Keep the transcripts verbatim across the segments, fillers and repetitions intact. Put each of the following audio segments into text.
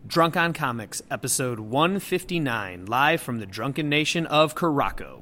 Drunk on Comics, episode one fifty-nine, live from the drunken nation of Caraco.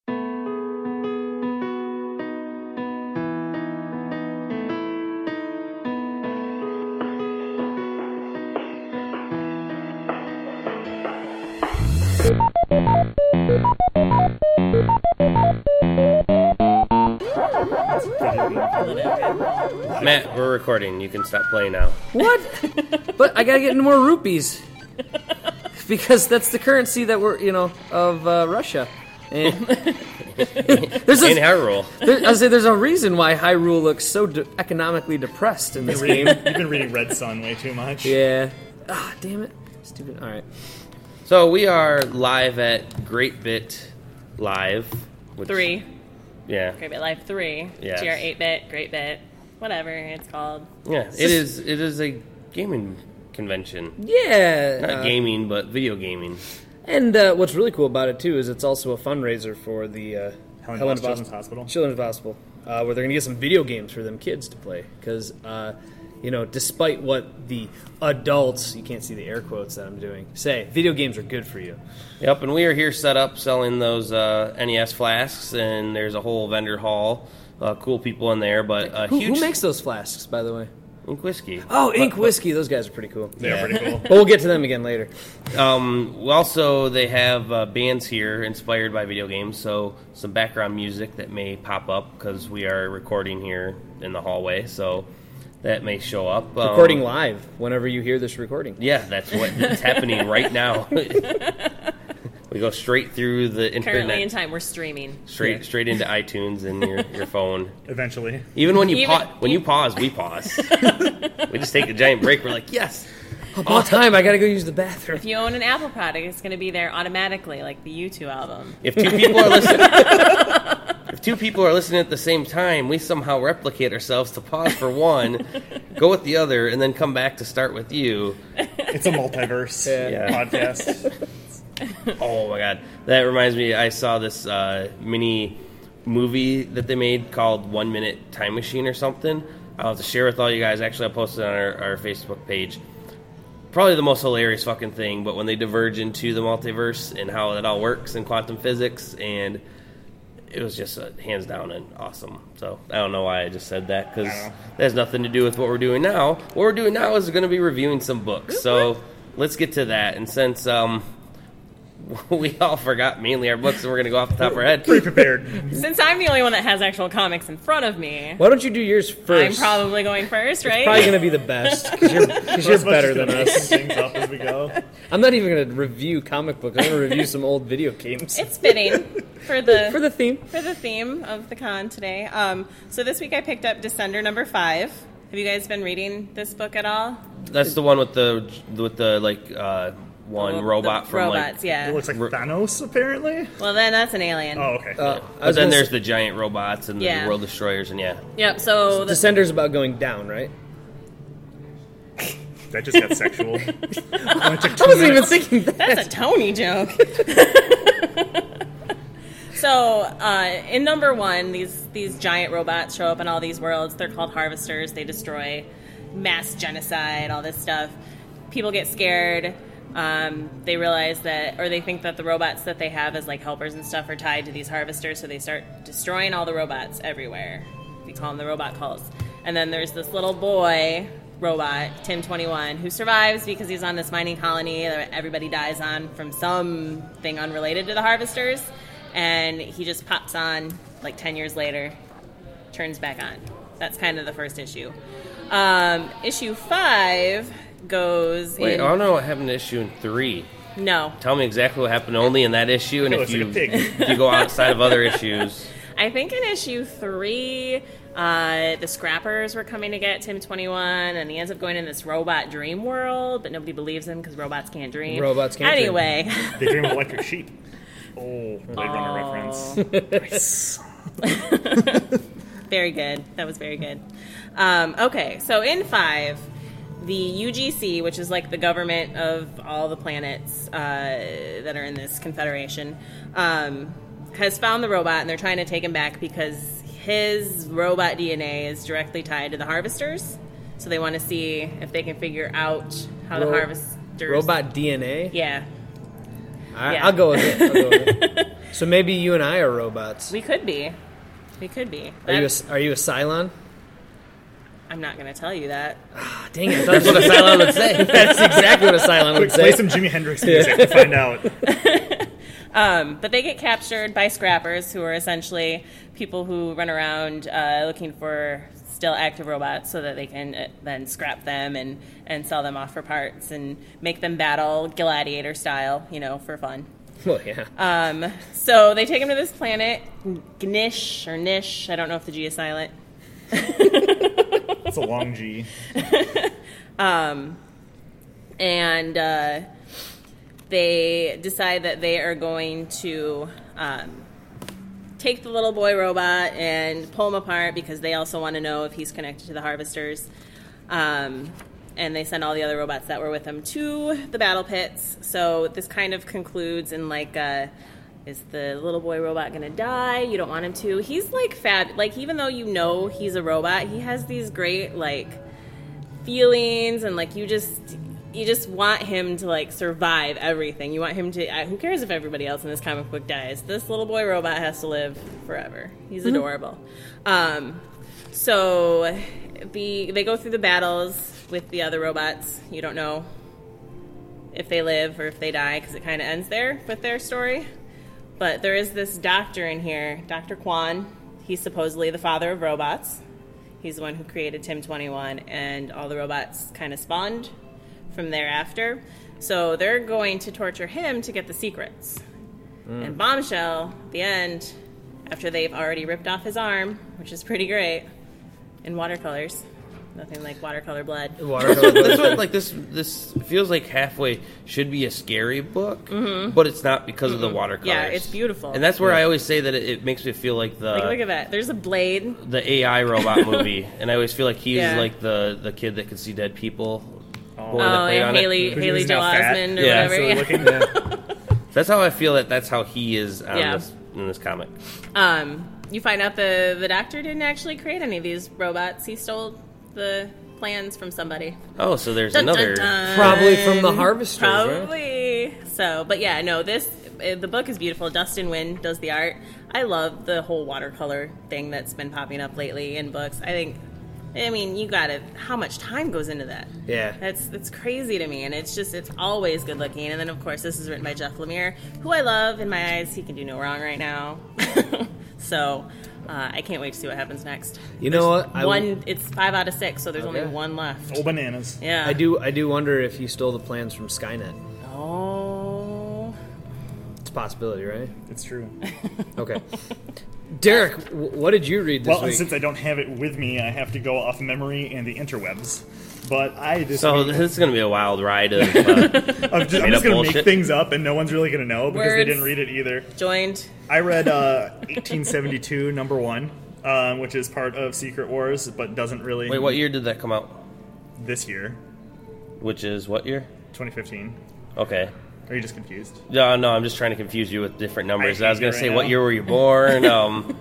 Matt, we're recording. You can stop playing now. What? But I gotta get into more rupees. Because that's the currency that we're, you know, of uh, Russia. And there's In a, Hyrule. there, I say there's a reason why Hyrule looks so de- economically depressed in this game. You've been reading Red Sun way too much. Yeah. Ah, damn it. Stupid. All right. So we are live at Great Bit Live. Which, Three. Yeah. Great Bit Live three. Yes. G R eight bit, Great Bit, whatever it's called. Yeah. It is. It is a gaming convention. Yeah. Not uh, gaming, but video gaming. And uh, what's really cool about it, too, is it's also a fundraiser for the uh, Helen Helen Voss Voss Children's Hospital. Children's Hospital, uh, where they're going to get some video games for them kids to play. Because, uh, you know, despite what the adults, you can't see the air quotes that I'm doing, say, video games are good for you. Yep. And we are here set up selling those uh, N E S flasks, and there's a whole vendor hall. Uh, cool people in there, but uh, Who, huge. who makes those flasks, by the way? Ink whiskey. Oh, Ink But- Whiskey. Those guys are pretty cool. They're Yeah. pretty cool. But we'll get to them again later. Um, also, they have uh, bands here inspired by video games, so some background music that may pop up because we are recording here in the hallway, so that may show up. Um, Recording live whenever you hear this recording. Yeah, that's what's happening right now. We go straight through the internet, Currently in time, we're streaming. straight Yeah. straight into iTunes and your, your phone. Eventually. Even when you Even- pa- when you pause, we pause. We just take a giant break. We're like, yes. About time, I gotta go use the bathroom. If you own an Apple product, it's going to be there automatically, like the U two album. If two people are listening, if two people are listening at the same time, we somehow replicate ourselves to pause for one, go with the other, and then come back to start with you. It's a multiverse Yeah. podcast. Oh my god, that reminds me. I saw this uh, mini movie that they made called One Minute Time Machine or something. I'll have to share with all you guys. Actually, I posted it on our, our Facebook page. Probably the most hilarious fucking thing, but when they diverge into the multiverse and how it all works in quantum physics, and it was just uh, hands down and awesome. So I don't know why I just said that, because that has nothing to do with what we're doing now. What we're doing now is going to be reviewing some books. So let's get to that. And since um, we all forgot mainly our books, and we're going to go off the top of our head. Pretty prepared. Since I'm the only one that has actual comics in front of me, Why don't you do yours I'm first? probably going first, right? Probably gonna be the best because you're, 'cause you're Most of us better just than gonna make us. things up as we go. I'm not even gonna review comic books. I'm gonna review some old video games It's fitting for the for the theme. for the theme of the con today. Um, so this week I picked up Descender number five. Have you guys been reading this book at all? That's the one with the with the like uh, one Well, robot the from robots, like. yeah. It looks like Ro- Then apparently. Well, then that's an alien. Oh, okay. Uh, I But was then gonna there's say, the giant robots and the Yeah. world destroyers, and yeah. Yep. So the, Descender's about going down, right? That just got sexual. Only took two I wasn't even minutes. thinking that. that's a Tony joke. So uh, in number one, these these giant robots show up in all these worlds. They're called harvesters. They destroy, mass genocide, all this stuff. People get scared. Um, they realize that, or they think that the robots that they have as like helpers and stuff are tied to these harvesters. So they start destroying all the robots everywhere. We call them the robot culls. And then there's this little boy robot, Tim twenty-one, who survives because he's on this mining colony that everybody dies on from something unrelated to the harvesters. And he just pops on like ten years later, turns back on. That's kind of the first issue. Um, issue five goes Wait, in... I don't know what happened to issue in three. No. Tell me exactly what happened only in that issue, and It if looks you like a pig. if you go outside of other issues. I think in issue three, uh, the Scrappers were coming to get Tim twenty-one, and he ends up going in this robot dream world, but nobody believes him because robots can't dream. Robots can't dream. Anyway. They dream of electric sheep. Oh, Blade Runner reference. Nice. Very good. That was very good. Um, okay, so in five, the U G C, which is like the government of all the planets uh, that are in this confederation, um, has found the robot, and they're trying to take him back because his robot D N A is directly tied to the harvesters. So they want to see if they can figure out how Ro- the harvest... doctors. Robot D N A? Yeah. All right, Yeah. I'll go with it. I'll go with it. So maybe you and I are robots. We could be. We could be. Are you That- a, are you a Cylon? I'm not going to tell you that. Ah, dang it. I thought That's what a Cylon would say. That's exactly what a Cylon would Quick, play say. some Jimi Hendrix music to find out. Um, but they get captured by scrappers, who are essentially people who run around uh, looking for still active robots so that they can uh, then scrap them and, and sell them off for parts and make them battle gladiator style, you know, for fun. Well, yeah. Um, so they take him to this planet, Gnish or Nish. I don't know if the G is silent. It's a long G. And uh, they decide that they are going to um, take the little boy robot and pull him apart because they also want to know if he's connected to the harvesters. Um, and they send all the other robots that were with him to the battle pits. So this kind of concludes in like, uh, is the little boy robot gonna die? You don't want him to. He's like fab. Like even though you know he's a robot, he has these great like feelings and like you just you just want him to like survive everything. You want him to. Uh, who cares if everybody else in this comic book dies? This little boy robot has to live forever. He's adorable. Um, so the they go through the battles with the other robots. You don't know if they live or if they die because it kind of ends there with their story. But there is this doctor in here, Doctor Kwan. He's supposedly the father of robots. He's the one who created Tim twenty-one, and all the robots kind of spawned from thereafter. So they're going to torture him to get the secrets. Mm. And Bombshell, the end, after they've already ripped off his arm, which is pretty great, in watercolors. Nothing like watercolor blood. Watercolor That's blood. what, like this. This feels like halfway should be a scary book, mm-hmm. but it's not because mm-hmm. of the watercolors. Yeah, it's beautiful. And that's where Yeah. I always say that it, it makes me feel like the Like, look at that. There's a blade. the A I robot movie, and I always feel like he's Yeah. like the the kid that could see dead people. Oh. boy that Oh, played yeah, on it. Haley, Because Haley he's now Joel fat. Osment or Yeah, whatever. So Yeah. looking at That's how I feel that that's how he is on Yeah. this, in this comic. Um, you find out the the doctor didn't actually create any of these robots. He stole the plans from somebody. Oh, so there's Dun, dun, another. dun. Probably from the harvesters, right? Probably. So, but yeah, no, this uh, the book is beautiful. Dustin Wynn does the art. I love the whole watercolor thing that's been popping up lately in books. I think, I mean, you got to, how much time goes into that? Yeah. That's that's crazy to me, and it's just, it's always good looking. And then, of course, this is written by Jeff Lemire, who I love. In my eyes, he can do no wrong right now. So, uh, I can't wait to see what happens next. You know what? I, One, it's five out of six, so there's Okay. only one left. oh bananas. Yeah. I do. I do wonder if he stole the plans from Skynet. Oh. It's a possibility, right? It's true. Okay. Derek, w- what did you read this Well, and week? since I don't have it with me, I have to go off memory and the interwebs. But I this So week, this is going to be a wild ride of. Uh, I'm just, I'm made just up going to bullshit. make things up, and no one's really going to know because they Words. didn't read it either. Joined. I read uh, eighteen seventy-two, number one, um, which is part of Secret Wars, but doesn't really. wait, what year did that come out? This year, Which is what year? twenty fifteen. Okay. Are you just confused? No, no, I'm just trying to confuse you with different numbers. I I, was hate going to you say, right what now. year were you born? Um,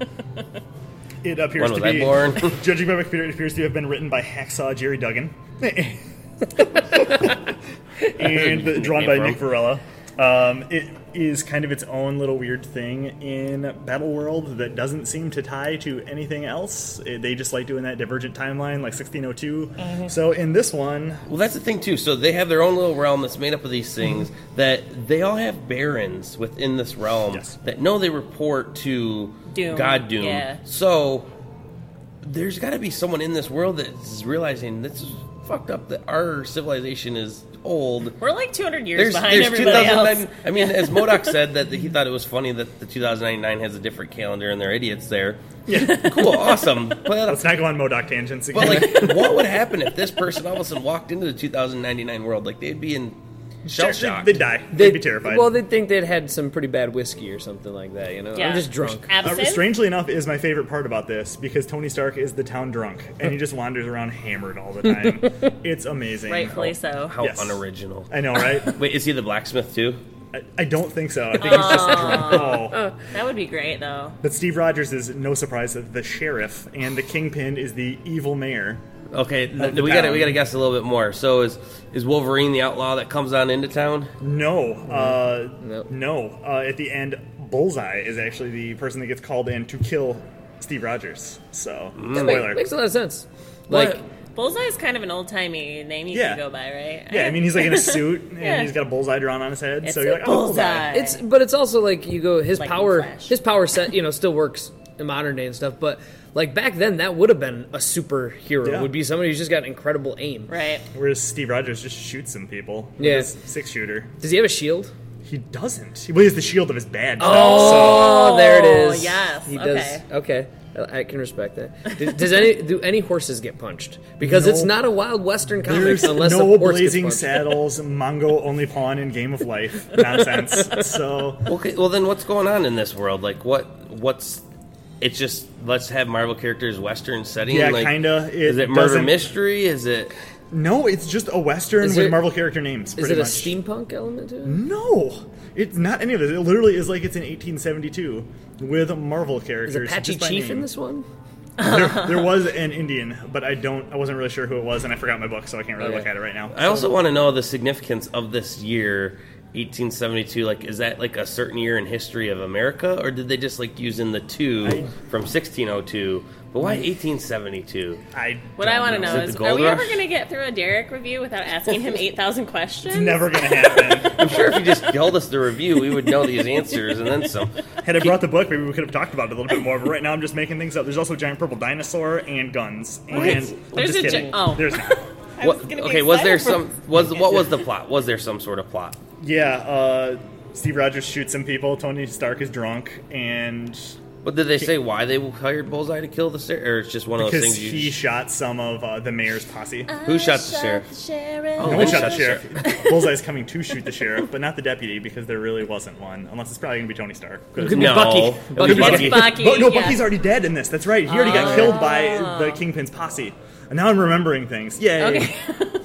It appears when was to I be, born? judging by Wikipedia, it appears to have been written by Hacksaw Jerry Duggan. and Where drawn came by from. Nick Varela. Um, it is kind of its own little weird thing in Battle World that doesn't seem to tie to anything else. It, they just like doing that divergent timeline, like sixteen oh two. Mm-hmm. So in this one, Well, that's the thing too. So they have their own little realm that's made up of these things that they all have barons within this realm Yes. that know they report to Doom. God Doom. Yeah. So there's got to be someone in this world that's realizing this is fucked up that our civilization is old. We're like two hundred years There's, behind there's everybody else. two thousand nine. I mean, as Modok said, that he thought it was funny that the two thousand ninety-nine has a different calendar and they're idiots there. Yeah, cool, awesome. But, let's not go on Modok tangents again. but like, what would happen if this person all of a sudden walked into the two thousand ninety-nine world? Like, they'd be in shell shock. They'd die. They'd, be terrified. Well, they'd think they'd had some pretty bad whiskey or something like that, you know? Yeah. I'm just drunk. Uh, Absinthe? strangely enough, is my favorite part about this because Tony Stark is the town drunk and he just wanders around hammered all the time. It's amazing. Rightfully so. How Yes. unoriginal. I know, right? Wait, is he the blacksmith too? I, I don't think so. I think he's just drunk. Oh. That would be great, though. But Steve Rogers is no surprise that the sheriff, and the kingpin is the evil mayor. Okay, th- the we got to town. we got to guess a little bit more. So is is Wolverine the outlaw that comes on into town? No, uh, Nope. no. Uh, at the end, Bullseye is actually the person that gets called in to kill Steve Rogers. So, That spoiler. make, makes a lot of sense. Like, Bullseye is kind of an old timey name you Yeah. can go by, right? Yeah, I mean, he's like in a suit, and Yeah. he's got a bullseye drawn on his head. It's so you're a like, oh, bullseye. bullseye. it's but it's also like you go his Like power in Flash. his power set you know still works in modern day and stuff, but like back then that would have been a superhero. Yeah. Would be somebody who's just got incredible aim. Right. Whereas Steve Rogers just shoots some people. with Yeah. his six shooter. Does he have a shield? He doesn't. He well, he has the shield of his badge. though, Oh, there it Oh, is. yes. He Okay. does. Okay. I I can respect that. Does, does any do any horses get punched? Because No. it's not a Wild Western so comic there's unless no a horse blazing gets punched. saddles, Mongo only pawn in Game of Life nonsense. So Okay, well then what's going on in this world? Like what what's it's just let's have Marvel characters Western setting. Yeah, like, kinda. It is it murder doesn't- mystery? Is it? no, it's just a Western Is with it- Marvel character names. Is Pretty it a much. steampunk element to it? No, it's not any of this. It literally is like it's in eighteen seventy-two with Marvel Is characters. Apache just by Chief name. in this one? There, there was an Indian, but I don't. I wasn't really sure who it was, and I forgot my book, so I can't really Okay. look at it right now. I also want to know the significance of this year, eighteen seventy-two. Like, is that like a certain year in history of America, or did they just like use in the two I- from sixteen oh two? But why eighteen seventy-two? I What I want to know Is it is, the are Gold we ever Rush? going to get through a Derek review without asking him eight thousand questions? It's never going to happen. I'm sure if you just told us the review, we would know these answers and then some. Had I brought the book, maybe we could have talked about it a little bit more. But right now, I'm just making things up. There's also a giant purple dinosaur and guns. And Wait, I'm there's just a gi- kidding. oh. There's not. I was What, gonna be okay, was there excited some? Was what was the plot? Was there some sort of plot? Yeah, uh, Steve Rogers shoots some people. Tony Stark is drunk, and What did they say? Why they hired Bullseye to kill the sheriff? Or it's just one of those because things you. he shot some of uh, the mayor's posse. Who shot the sheriff? sheriff. No one Oh, shot the shot sheriff. Bullseye's coming to shoot the sheriff, but not the deputy because there really wasn't one. Unless it's probably going to be Tony Stark. 'Cause- It could be No. Bucky. It Bucky. was Bucky. It's Bucky. But no, yeah. Bucky's already dead in this. That's right. He already got killed by the Kingpin's posse. And now I'm remembering things. Yay. Okay.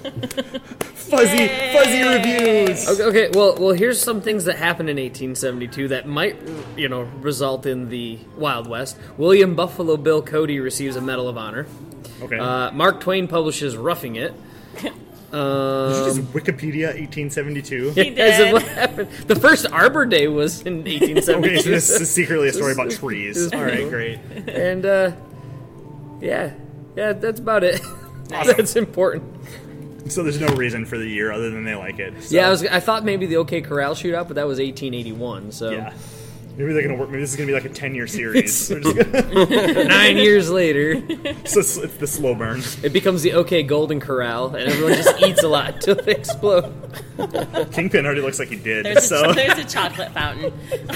Fuzzy, Yay. fuzzy reviews. Okay, okay, well, well, here's some things that happened in eighteen seventy-two that might, you know, result in the Wild West. William Buffalo Bill Cody receives a Medal of Honor. Okay. Uh, Mark Twain publishes Roughing It. Did you just Wikipedia eighteen seventy-two? He As of did. what happened. The first Arbor Day was in eighteen seventy-two. Okay, so this is secretly a story about This- trees. this- All right, great. And, uh, yeah, yeah, that's about it. That's important. So there's no reason for the year other than they like it. So, Yeah, I was. I thought maybe the OK Corral shootout, but that was eighteen eighty-one. So yeah. Maybe they're gonna work. Maybe this is gonna be like a ten-year series. They're just gonna- nine years later, so it's, it's the slow burn. it becomes the OK Golden Corral, and everyone just eats a lot until they explode. Kingpin already looks like he did. There's, so a, there's a chocolate fountain.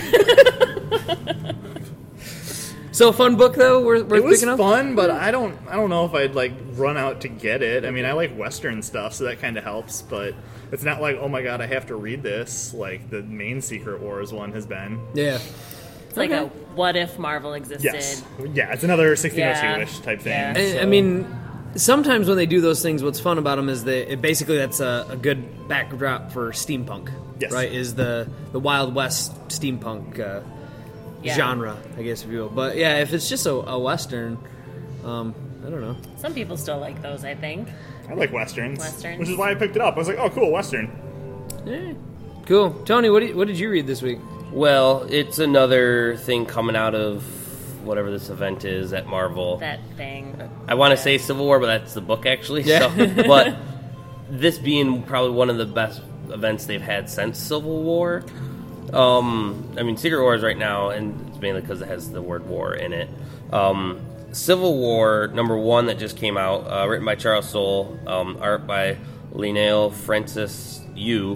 So a fun book though. Worth, worth it was picking up. fun, but I don't. I don't know if I'd like run out to get it. I mean, I like Western stuff, so that kind of helps. But it's not like, oh my god, I have to read this. Like the main Secret Wars one has been. Yeah. It's like Okay. a what if Marvel existed. Yes. Yeah, it's another sixteen oh Yeah. two-ish type thing. Yeah. I, I so- mean, sometimes when they do those things, what's fun about them is that it basically that's a, a good backdrop for steampunk. Yes. Right? Is the the Wild West steampunk uh, Yeah. genre, I guess if you will. But yeah, if it's just a, a western, um, I don't know. Some people still like those, I think. I like Westerns, Westerns. which is why I picked it up. I was like, oh, cool, Western. Yeah. Cool, Tony. What did, what did you read this week? Well, it's another thing coming out of whatever this event is at Marvel. That thing. I want to say Civil War, but that's the book actually. Yeah. So, but this being probably one of the best events they've had since Civil War. Um, I mean, Secret Wars right now, and it's mainly because it has the word war in it. Um, Civil War number one that just came out, uh, written by Charles Soule, um, art by Lionel Francis Yu,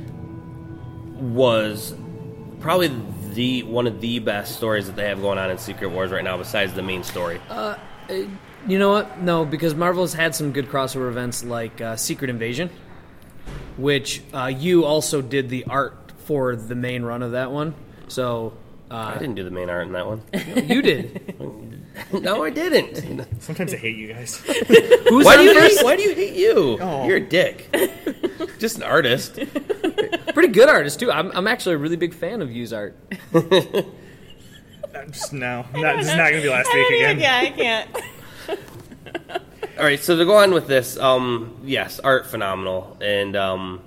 was probably the one of the best stories that they have going on in Secret Wars right now, besides the main story. You know what? No, because Marvel's had some good crossover events like uh, Secret Invasion, which uh, you also did the art for the main run of that one. So I uh, didn't do the main art in that one. you did. No, I didn't. Sometimes I hate you guys. Who's Why on do you first? hate, why do you hate you? Oh. You're a dick. Just an artist. Pretty good artist too. I'm, I'm actually a really big fan of Yu's art. I'm just no, not, this is not going to be last I week don't even, again. yeah, I can't. All right, so to go on with this, um, yes, art phenomenal, and um,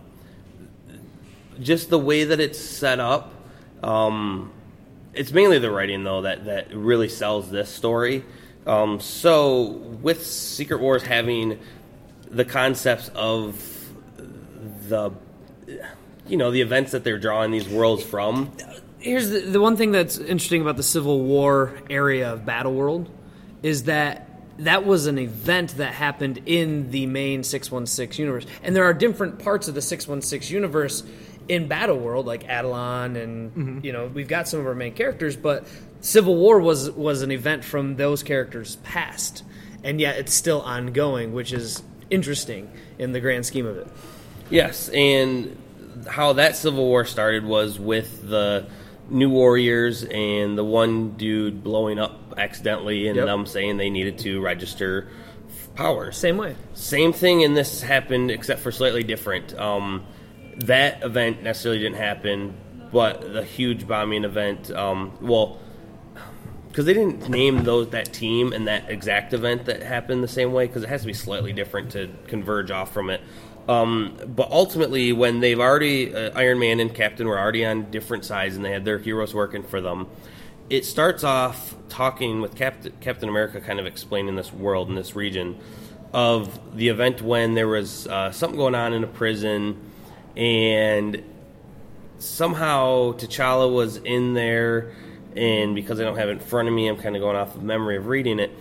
just the way that it's set up. Um, it's mainly the writing though that that really sells this story. Um, so with Secret Wars having the concepts of the, you know, the events that they're drawing these worlds from. Here's the, the one thing that's interesting about the Civil War area of Battleworld is that that was an event that happened in the main six one six universe. And there are different parts of the six one six universe in Battleworld, like Adelon, and, mm-hmm. you know, we've got some of our main characters, but Civil War was was an event from those characters' past. And yet it's still ongoing, which is interesting in the grand scheme of it. Yes, and how that Civil War started was with the New Warriors and the one dude blowing up accidentally and yep. them saying they needed to register powers. Same way. Same thing in this happened, except for slightly different. Um, that event necessarily didn't happen, but the huge bombing event, um, well, because they didn't name those that team and that exact event that happened the same way, because it has to be slightly different to converge off from it. Um, but ultimately, when they've already, uh, Iron Man and Captain were already on different sides and they had their heroes working for them, it starts off talking with Captain, Captain America kind of explaining this world and this region of the event when there was uh, something going on in a prison and somehow T'Challa was in there, and because I don't have it in front of me, I'm kind of going off of memory of reading it,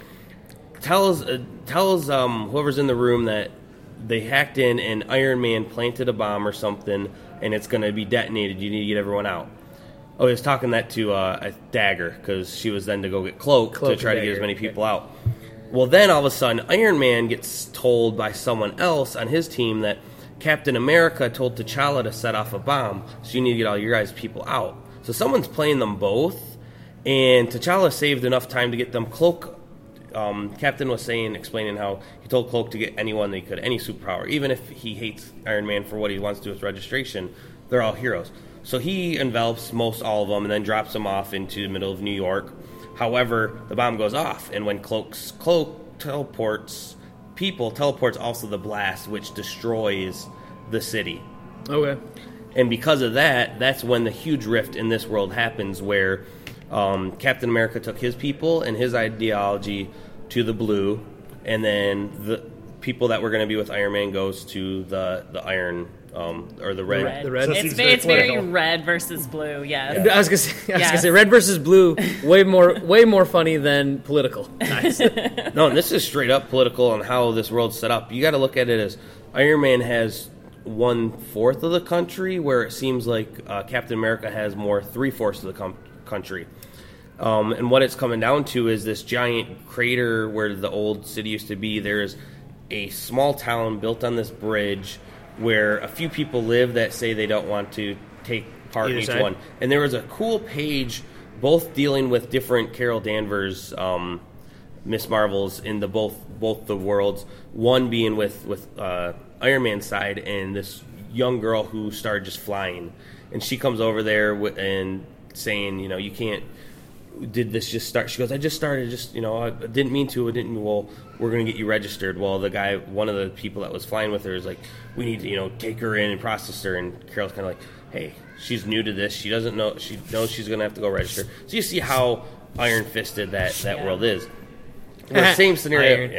tells, uh, tells um, whoever's in the room that they hacked in and Iron Man planted a bomb or something and it's going to be detonated. You need to get everyone out. Oh, he was talking that to uh, a Dagger because she was then to go get Cloak, Cloak to try to get as many people out. Well, then all of a sudden Iron Man gets told by someone else on his team that Captain America told T'Challa to set off a bomb, so you need to get all your guys' people out. So someone's playing them both, and T'Challa saved enough time to get them Cloak. Um, Captain was saying, explaining how he told Cloak to get anyone they could, any superpower. Even if he hates Iron Man for what he wants to do with registration, they're all heroes. So he envelops most all of them and then drops them off into the middle of New York. However, the bomb goes off, and when Cloak's Cloak teleports people, teleports also the blast, which destroys the city. Okay. And because of that, that's when the huge rift in this world happens, where Um, Captain America took his people and his ideology to the blue, and then the people that were going to be with Iron Man goes to the the iron um, or the red. Red. The red. So It's, it's very, it's very political. red versus blue. Yes. I was gonna say, I was Yes. gonna say red versus blue, way more, way more funny than political. Nice. No, and this is straight up political on how this world's set up. You got to look at it as Iron Man has one fourth of the country, where it seems like uh, Captain America has more three fourths of the com- country. Um, and what it's coming down to is this giant crater where the old city used to be. There's a small town built on this bridge where a few people live that say they don't want to take part Either in each side. one. And there was a cool page both dealing with different Carol Danvers um, Miss Marvels in the both both the worlds. One being with, with uh, Iron Man's side and this young girl who started just flying. And she comes over there w- and saying, you know, you can't... Did this just start? She goes, I just started, just, you know, I didn't mean to, I didn't, well, we're going to get you registered. Well, the guy, one of the people that was flying with her is like, we need to, you know, take her in and process her. And Carol's kind of like, hey, she's new to this. She doesn't know, she knows she's going to have to go register. So you see how iron-fisted that, that Yeah. world is. The same scenario. Iron.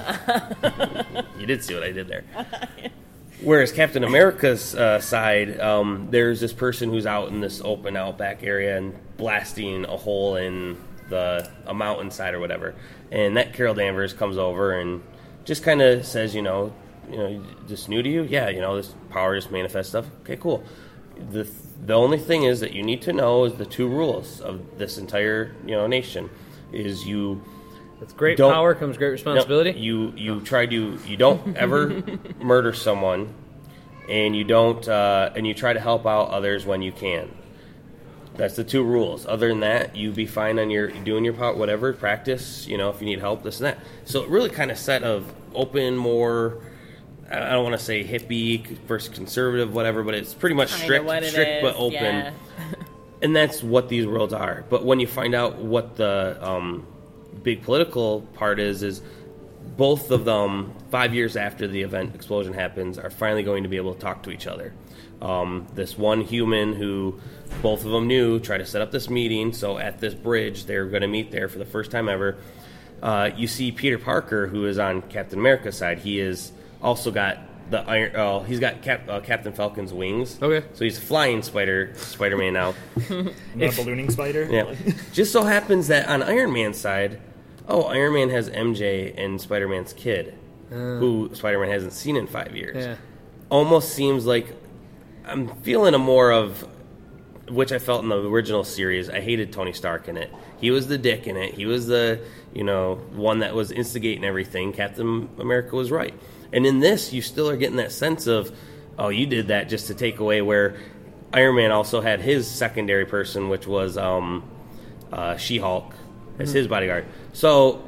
Yeah. You did see what I did there. Whereas Captain America's uh, side, um, there's this person who's out in this open outback area and blasting a hole in the a mountainside or whatever. And that Carol Danvers comes over and just kind of says, you know, you know, this new to you? Yeah, you know, this power just manifests stuff. Okay, cool. The the only thing is that you need to know is the two rules of this entire, you know, nation is you. With great Don't- power comes great responsibility. No, you you try to you don't ever murder someone, and you don't uh, and you try to help out others when you can. That's the two rules. Other than that, you be fine on your doing your part, whatever practice. You know, if you need help, this and that. So it really kind of set of open, more. I don't want to say hippie versus conservative, whatever, but it's pretty much Kinda strict, what it strict is, but open. yeah. And that's what these worlds are. But when you find out what the um, big political part is, is both of them, five years after the event explosion happens, are finally going to be able to talk to each other. Um, this one human who both of them knew tried to set up this meeting, so at this bridge they're going to meet there for the first time ever. Uh, you see Peter Parker, who is on Captain America's side. He is also got the iron. Oh, he's got Cap, uh, Captain Falcon's wings. Okay. So he's flying Spider Spider-Man now. Not a ballooning spider. Yeah. Just so happens that on Iron Man's side, oh, Iron Man has M J and Spider-Man's kid, uh, who Spider-Man hasn't seen in five years. Yeah. Almost seems like I'm feeling a more of, which I felt in the original series. I hated Tony Stark in it. He was the dick in it. He was the, you know, one that was instigating everything. Captain America was right. And in this, you still are getting that sense of, oh, you did that just to take away where Iron Man also had his secondary person, which was um, uh, She-Hulk, as mm-hmm. his bodyguard. So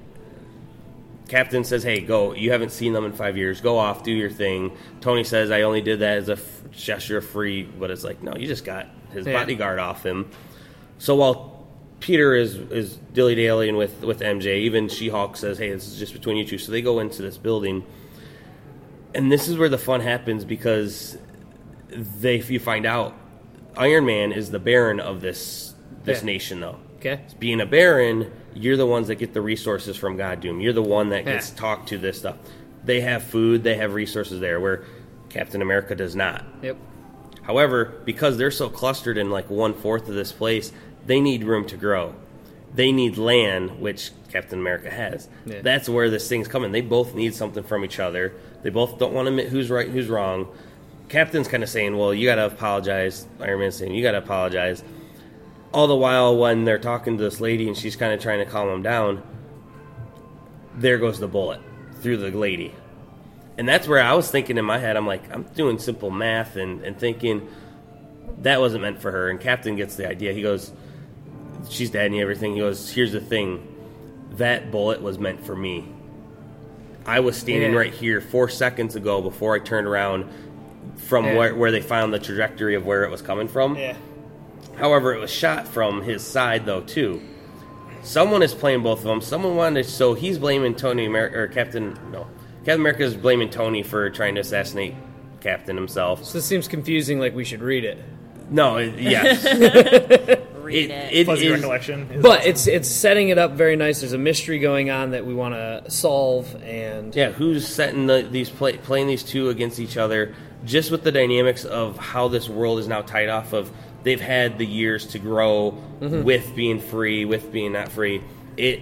Captain says, hey, go. You haven't seen them in five years. Go off, do your thing. Tony says, I only did that as a f- gesture of free, but it's like, no, you just got his yeah. bodyguard off him. So while Peter is, is dilly-dallying with, with M J, even She-Hulk says, hey, this is just between you two. So they go into this building. And this is where the fun happens because they, you find out Iron Man is the Baron of this this yeah. nation, though. Okay. Being a Baron, you're the ones that get the resources from God Doom. You're the one that gets yeah. talked to this stuff. They have food, they have resources there, where Captain America does not. Yep. However, because they're so clustered in like one-fourth of this place, they need room to grow. They need land, which Captain America has. Yeah. That's where this thing's coming. They both need something from each other. They both don't want to admit who's right and who's wrong. Captain's kind of saying, well, you got to apologize. Iron Man's saying, you got to apologize. All the while, when they're talking to this lady and she's kind of trying to calm him down, there goes the bullet through the lady. And that's where I was thinking in my head, I'm like, I'm doing simple math and, and thinking that wasn't meant for her. And Captain gets the idea. He goes, she's dead and everything. He goes, here's the thing. That bullet was meant for me. I was standing yeah. right here four seconds ago before I turned around from yeah. where, where they found the trajectory of where it was coming from. Yeah. However, it was shot from his side, though, too. Someone is playing both of them. Someone wanted to, so he's blaming Tony America, or Captain, no. Captain America is blaming Tony for trying to assassinate Captain himself. So this seems confusing, like we should read it. No, it, yes. Read it. it Fuzzy is, recollection. Is but awesome. it's it's setting it up very nice. There's a mystery going on that we want to solve, and yeah, who's setting the, these play, playing these two against each other? Just with the dynamics of how this world is now tied off of, they've had the years to grow mm-hmm. with being free, with being not free. It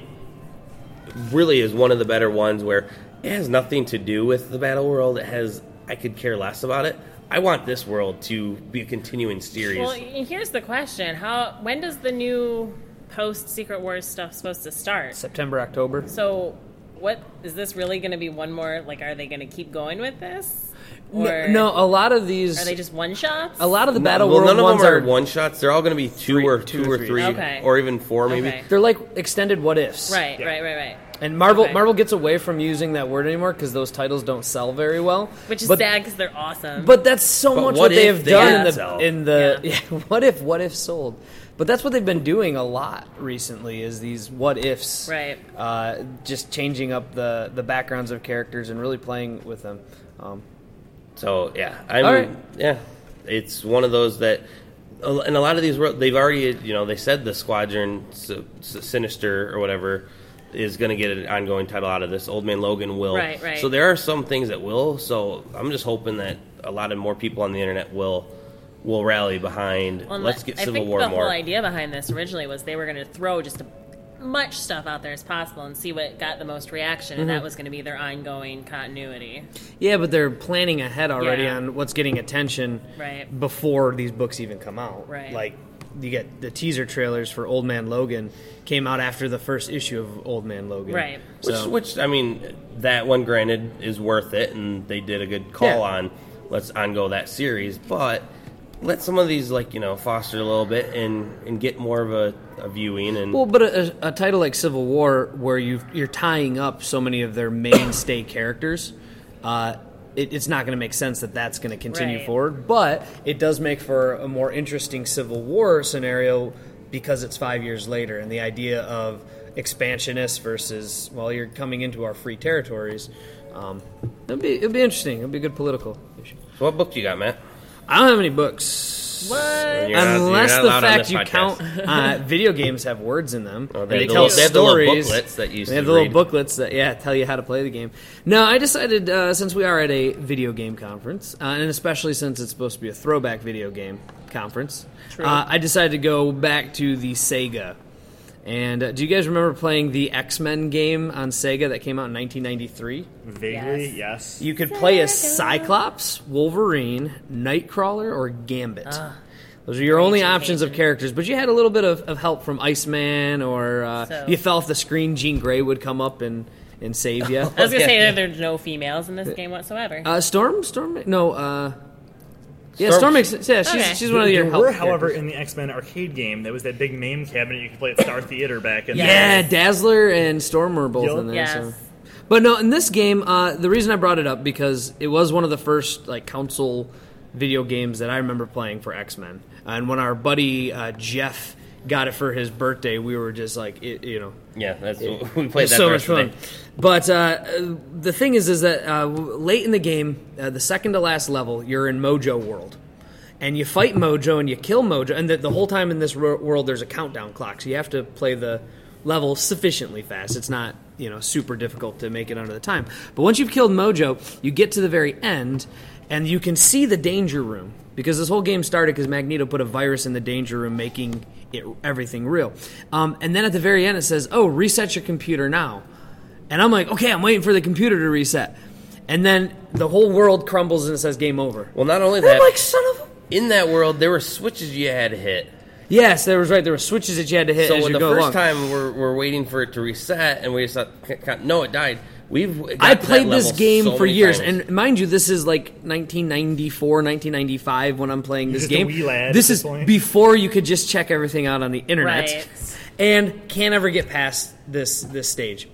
really is one of the better ones where it has nothing to do with the battle world. It has, I could care less about it. I want this world to be a continuing series. Well, here's the question: How? When does the new post Secret Wars stuff supposed to start? September, October. So, what is this really going to be? One more? Like, are they going to keep going with this? Or no, no, a lot of these are they just one shots? A lot of the battle well, world none of ones them are, are one shots. They're all going to be two three, or two two or or three. three, Okay. or even four, maybe. Okay. They're like extended what ifs. Right, Yeah. right, right, right. And Marvel Okay. Marvel gets away from using that word anymore because those titles don't sell very well. Which is but, sad because they're awesome. But that's so But much what what they if have they done did in the sell? in the Yeah. yeah. What if what if sold? But that's what they've been doing a lot recently. Is these what ifs, Right. Uh, just changing up the the backgrounds of characters and really playing with them. Um, So yeah, I'm All right. yeah, it's one of those that, and a lot of these they've already, you know, they said the Squadron Sinister or whatever is going to get an ongoing title out of this. Old Man Logan will, Right, right. So there are some things that will. So I'm just hoping that a lot of more people on the internet will will rally behind. Well, Let's get I Civil think War the more. whole idea behind this originally was they were going to throw just as much stuff out there as possible and see what got the most reaction, and Mm-hmm. that was going to be their ongoing continuity. yeah, but they're planning ahead already Yeah. on what's getting attention Right. before these books even come out. Right. Like you get the teaser trailers for Old Man Logan came out after the first issue of Old Man Logan. Right. Which, So, which I mean, that one granted is worth it, and they did a good call Yeah. on let's ongo that series. But let some of these, like, you know, foster a little bit and, and get more of a, a viewing. And well, but a, a title like Civil War, where you you're tying up so many of their mainstay characters, uh, it, it's not going to make sense that that's going to continue Right. forward. But it does make for a more interesting Civil War scenario because it's five years later, and the idea of expansionist versus, well, you're coming into our free territories. Um, it'll be it'll be interesting. It'll be a good political issue. So what book do you got, Matt? I don't have any books. What? You're not- Unless you're not the allowed on fact this you podcast. count uh, video games have words in them. Oh, and they they have the tell little- they have the little stories. booklets that you used They have to the little read. booklets that yeah tell you how to play the game. No, I decided uh, since we are at a video game conference, uh, and especially since it's supposed to be a throwback video game conference, uh, I decided to go back to the Sega. And uh, do you guys remember playing the X-Men game on Sega that came out in nineteen ninety-three? Vaguely, Yes. yes. You could play as Cyclops, Wolverine, Nightcrawler, or Gambit. Those are your only Raging options of Cajun. characters, but you had a little bit of, of help from Iceman, or uh, So- you fell off the screen, Jean Grey would come up and, and save you. I was gonna say that there's no females in this game whatsoever. uh, Storm? Storm? No, uh... Yeah, Storm- Storm makes sense. Yeah, she's, Okay. she's one of your There help were, however, characters. in the X-Men arcade game, there was that big MAME cabinet you could play at Star Theater back in Yeah, the Dazzler and Storm were both Yup. in there. Yes. So. But no, in this game, uh, the reason I brought it up because it was one of the first like console video games that I remember playing for X-Men. And when our buddy uh, Jeff got it for his birthday, we were just like, it, you know, Yeah, that's we it played was that so the much rest of the fun. day. But uh, the thing is, is that uh, late in the game, uh, the second to last level, you're in Mojo World. And you fight Mojo and you kill Mojo, and the, the whole time in this ro- world there's a countdown clock, so you have to play the level sufficiently fast. It's not, you know, super difficult to make it under the time. But once you've killed Mojo, you get to the very end, and you can see the danger room, because this whole game started because Magneto put a virus in the danger room, making it, everything real. Um, and then at the very end it says, oh, reset your computer now. And I'm like, okay, I'm waiting for the computer to reset. And then the whole world crumbles and it says game over. Well, not only And I'm that, like, son of a... in that world there were switches you had to hit. Yes, there was right. There were switches that you had to hit So as when you the go first along. time we're, we're waiting for it to reset, and we just thought, no, it died. We've got I to that played this level game so for many years, times. and mind you, this is like nineteen ninety-four, nineteen ninety-five when I'm playing this just a game. wee lad this at is this point. before you could just check everything out on the internet, Right. and can't ever get past this this stage.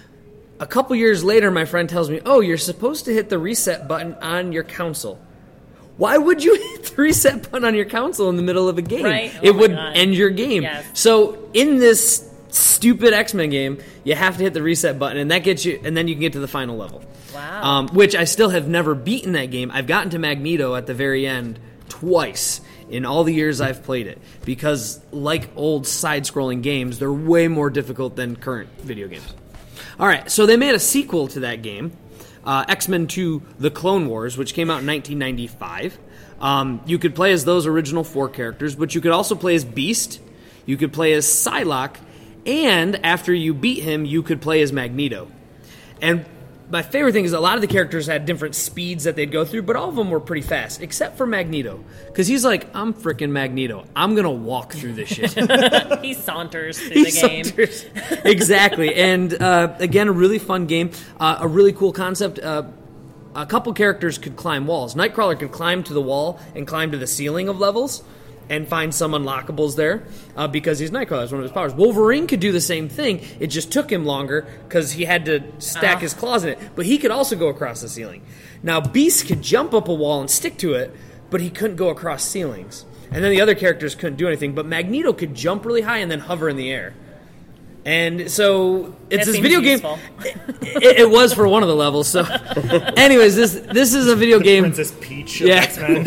A couple years later, my friend tells me, "Oh, you're supposed to hit the reset button on your console." Why would you hit the reset button on your console in the middle of a game? Right. Oh It my would God. end your game. Yes. So in this stupid X-Men game, you have to hit the reset button, and that gets you, and then you can get to the final level. Wow. Um, which I still have never beaten that game. I've gotten to Magneto at the very end twice in all the years I've played it, because like old side-scrolling games, they're way more difficult than current video games. All right, so they made a sequel to that game. Uh, X-Men two The Clone Wars, which came out in nineteen ninety-five. Um, you could play as those original four characters, but you could also play as Beast, you could play as Psylocke, and after you beat him, you could play as Magneto. And my favorite thing is a lot of the characters had different speeds that they'd go through, but all of them were pretty fast, except for Magneto. Because he's like, I'm freaking Magneto. I'm going to walk through this shit. He saunters through He the game. saunters. Exactly. And uh, again, a really fun game, uh, a really cool concept. Uh, a couple characters could climb walls. Nightcrawler could climb to the wall and climb to the ceiling of levels and find some unlockables there uh, because he's Nightcrawler. That's one of his powers. Wolverine could do the same thing. It just took him longer because he had to stack Oh. his claws in it. But he could also go across the ceiling. Now, Beast could jump up a wall and stick to it, but he couldn't go across ceilings. And then the other characters couldn't do anything. But Magneto could jump really high and then hover in the air. And so it's That this seems video useful. game. It, it was for one of the levels. So, anyways, this this is a video game. Princess Peach of Yeah. X-Men.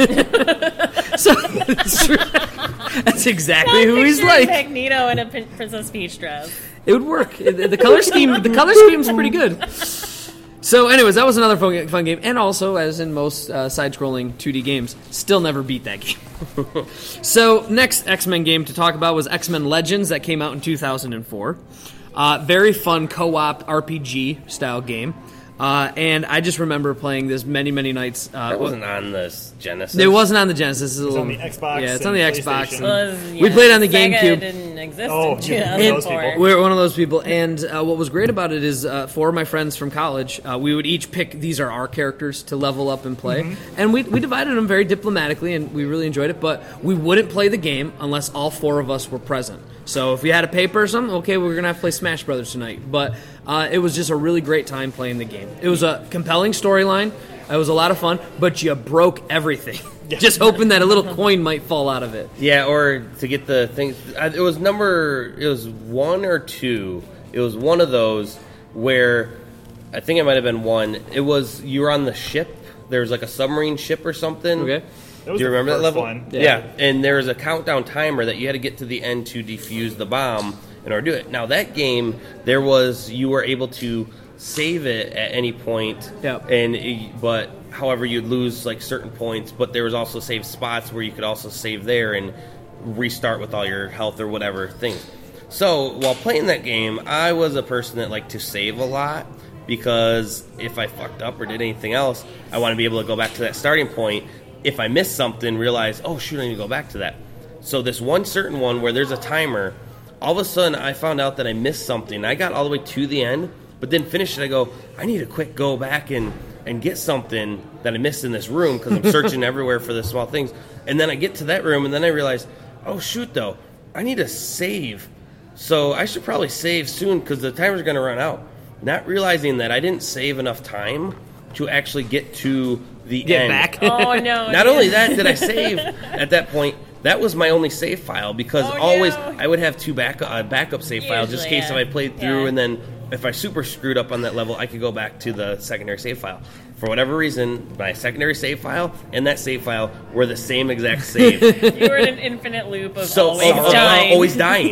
So it's true. That's exactly who he's Picturing like. Magneto in a Prin- Princess Peach dress. It would work. It- The color scheme, the color scheme's pretty good. So, anyways, that was another fun, fun game, and also, as in most uh, side-scrolling two D games, still never beat that game. So, next X-Men game to talk about was X-Men Legends that came out in two thousand four. Uh, very fun co-op R P G style game, uh, and I just remember playing this many, many nights. Uh, That wasn't on the Genesis. It wasn't on the Genesis. It's a little, on the Xbox Yeah, it's on and the Xbox. PlayStation. and- Was, We played on the Sega GameCube. didn't exist Oh, in yeah, two thousand those four. people. We're one of those people, and uh, what was great about it is uh, four of my friends from college, uh, we would each pick, these are our characters to level up and play, Mm-hmm. and we, we divided them very diplomatically, and we really enjoyed it, but we wouldn't play the game unless all four of us were present. So if we had a paper or something, okay, we're going to have to play Smash Brothers tonight, but uh, it was just a really great time playing the game. It was a compelling storyline, it was a lot of fun, but you broke everything. Just hoping that a little coin might fall out of it. Yeah, or to get the things. uh, It was number. It was one or two It was one of those where I think it might have been one. It was you were on the ship. There was like a submarine ship or something. Okay. That was Do you the remember that first level? one. Yeah. Yeah. And there was a countdown timer that you had to get to the end to defuse the bomb in order to do it. Now that game, there was you were able to save it at any point. Yep. And it- but however you'd lose like certain points, but there was also save spots where you could also save there and restart with all your health or whatever things. So while playing that game, I was a person that liked to save a lot because if I fucked up or did anything else, I want to be able to go back to that starting point. If I missed something, realize, oh shoot, I need to go back to that. So this one certain one where there's a timer, all of a sudden I found out that I missed something. I got all the way to the end, but then finished it. I go, I need to quick go back and, and get something that I missed in this room because I'm searching everywhere for the small things. And then I get to that room, and then I realize, oh shoot, though, I need to save. So I should probably save soon because the timer's going to run out. Not realizing that I didn't save enough time to actually get to the Get end. back. Oh no! Not only that did I save at that point, that was my only save file because Oh, always no. I would have two back uh, backup save files just in Usually, case yeah. if I played through Yeah. and then if I super screwed up on that level, I could go back to the secondary save file. For whatever reason, my secondary save file and that save file were the same exact save. You were in an infinite loop of so always of- of dying. always dying.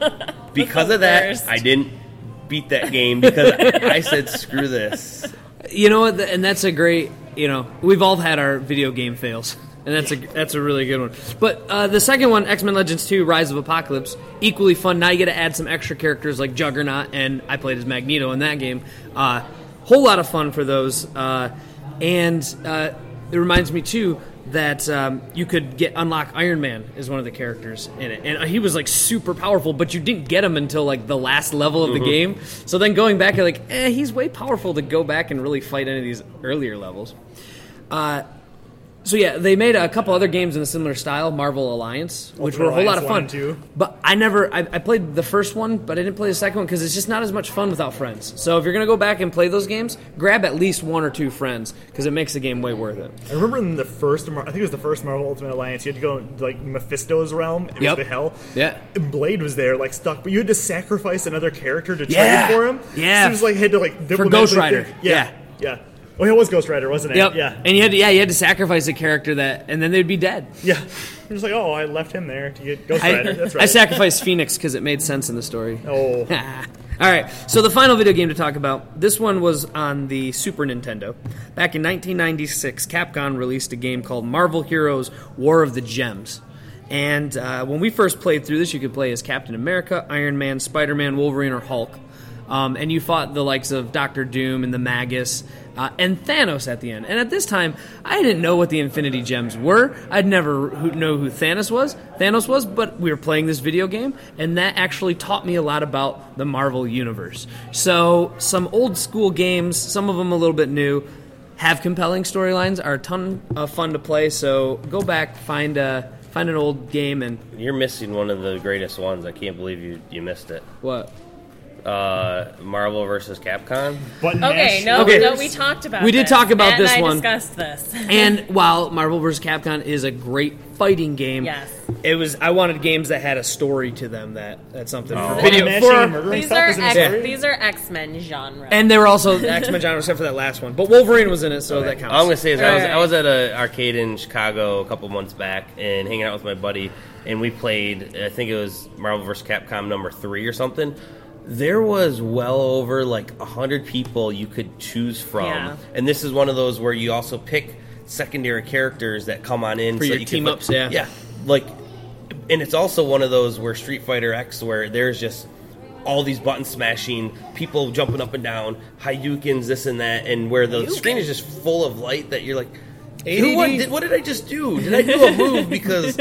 Because of that, worst. I didn't beat that game because I said screw this. You know what? And that's a great. You know, we've all had our video game fails, and that's a that's a really good one. But uh, the second one, X-Men Legends two: Rise of Apocalypse, equally fun. Now you get to add some extra characters like Juggernaut, and I played as Magneto in that game. Uh, whole lot of fun for those, uh, and uh, it reminds me too that um, you could get unlock Iron Man as one of the characters in it, and he was like super powerful, but you didn't get him until like the last level of the game. So then going back, you're like, eh, he's way powerful to go back and really fight any of these earlier levels. Uh, so yeah, they made a couple other games in a similar style, Marvel Alliance, which Ultimate were a whole lot Alliance of one fun. and two. But I never, I, I played the first one, but I didn't play the second one because it's just not as much fun without friends. So if you're gonna go back and play those games, grab at least one or two friends because it makes the game way worth it. I remember in the first, Mar- I think it was the first Marvel Ultimate Alliance, you had to go into, like, Mephisto's realm. It Yep. was the hell. Yeah. And Blade was there, like, stuck, but you had to sacrifice another character to Yeah. trade for him. Yeah. So it was like, had to, like, Ghost diplomatically Rider. think- Yeah. yeah. Yeah. Oh, yeah, it was Ghost Rider, wasn't it? Yep. Yeah. And you had to, yeah, you had to sacrifice a character that, and then they'd be dead. Yeah. You're just like, oh, I left him there to get Ghost I, Rider. That's right. I sacrificed Phoenix because it made sense in the story. Oh. All right, so the final video game to talk about, this one was on the Super Nintendo. Back in nineteen ninety-six, Capcom released a game called Marvel Heroes War of the Gems. And uh, when we first played through this, you could play as Captain America, Iron Man, Spider-Man, Wolverine, or Hulk. Um, and you fought the likes of Doctor Doom and the Magus, uh, and Thanos at the end. And at this time, I didn't know what the Infinity Gems were. I'd never who, know who Thanos was. Thanos was, but we were playing this video game, and that actually taught me a lot about the Marvel Universe. So some old school games, some of them a little bit new, have compelling storylines, are a ton of fun to play. So go back, find a find an old game, and You're missing one of the greatest ones. I can't believe you, you missed it. what? Uh, Marvel versus Capcom. Button Okay, mash. no, Okay. no, we talked about. We did this. talk about Matt this and I one. Discussed this. And while Marvel vs. Capcom is a great fighting game, Yes. it was I wanted games that had a story to them. That that's something for Button video mashing for and our- murdering These stuff are is in the X, story? these are X-Men genre. and they were also X-Men genre except for that last one. But Wolverine was in it, so that counts. All I'm gonna say is I was Right. I was at an arcade in Chicago a couple months back and hanging out with my buddy, and we played. I think it was Marvel vs. Capcom number three or something. There was well over like a hundred people you could choose from, Yeah. and this is one of those where you also pick secondary characters that come on in For so your you can team-ups, put- yeah. yeah, like, and it's also one of those where Street Fighter X where there's just all these button smashing, people jumping up and down, Hadoukens, this and that, and where the screen is just full of light that you're like, who, what, did, what did I just do? Did I do a move? Because,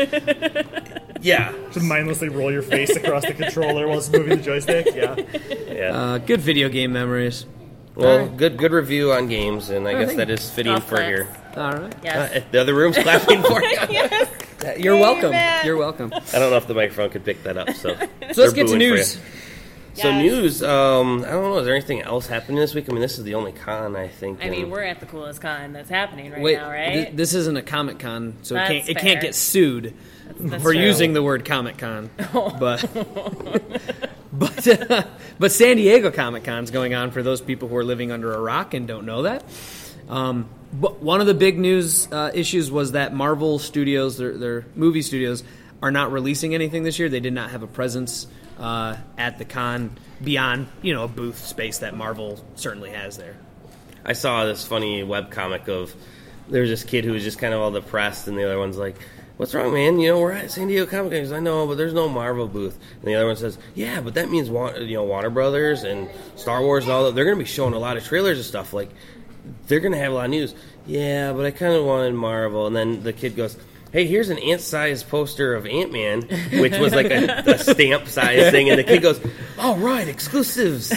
yeah. Just mindlessly roll your face across the controller while it's moving the joystick. Yeah. yeah. uh, good video game memories. well, good good review on games, and I guess thank that is fitting Golf for claps. here. All right, Yes. Uh, the other room's clapping for you. Yes. you're welcome. Amen. You're welcome. I don't know if the microphone could pick that up, so. So let's get to news. So Yes. news, um, I don't know, is there anything else happening this week? I mean, this is the only con, I think. I mean, in- we're at the coolest con that's happening right Wait, now, right? th- this isn't a Comic Con, so it That's can't it fair. can't get sued that's for true. using the word Comic Con. But but but but San Diego Comic Con's going on for those people who are living under a rock and don't know that. Um, but one of the big news uh, issues was that Marvel Studios, their, their movie studios, are not releasing anything this year. They did not have a presence uh, at the con beyond, you know, a booth space that Marvel certainly has there. I saw this funny webcomic of there was this kid who was just kind of all depressed, and the other one's like, "What's wrong, man? You know, we're at San Diego Comic Con." He goes, "I know, but there's no Marvel booth." And the other one says, "Yeah, but that means you know Warner Brothers and Star Wars and all that. They're going to be showing a lot of trailers and stuff. Like, they're going to have a lot of news." "Yeah, but I kind of wanted Marvel." And then the kid goes, "Hey, here's an ant-sized poster of Ant-Man," which was like a, a stamp-sized thing. And the kid goes, "All right, exclusives."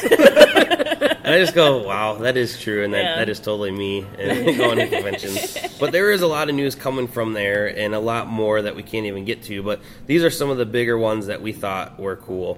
And I just go, wow, that is true, and that, Yeah. that is totally me and going to conventions. But there is a lot of news coming from there, and a lot more that we can't even get to. But these are some of the bigger ones that we thought were cool.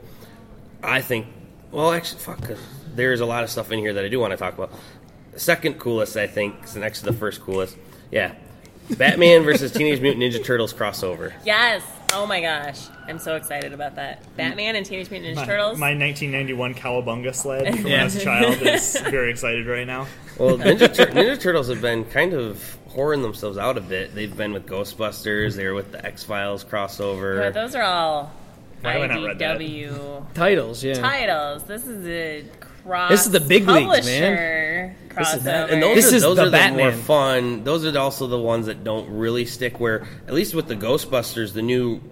I think, well, actually, fuck, 'cause there's a lot of stuff in here that I do want to talk about. The second coolest, I think, is next to the first coolest. Yeah. Batman versus Teenage Mutant Ninja Turtles crossover. Yes. Oh my gosh. I'm so excited about that. Batman and Teenage Mutant Ninja My, Turtles. my nineteen ninety-one Cowabunga sled from when Yeah. I was a child is very excited right now. Well, Ninja, Tur- Ninja Turtles have been kind of whoring themselves out a bit. They've been with Ghostbusters. They were with the X-Files crossover. But those are all Why have I not read that? I D W Titles, yeah. titles. This is a cross. This is the big leagues, publisher This is crossover. And those This are, is those the are the more Batman. fun. Those are also the ones that don't really stick. Where at least with the Ghostbusters, the new.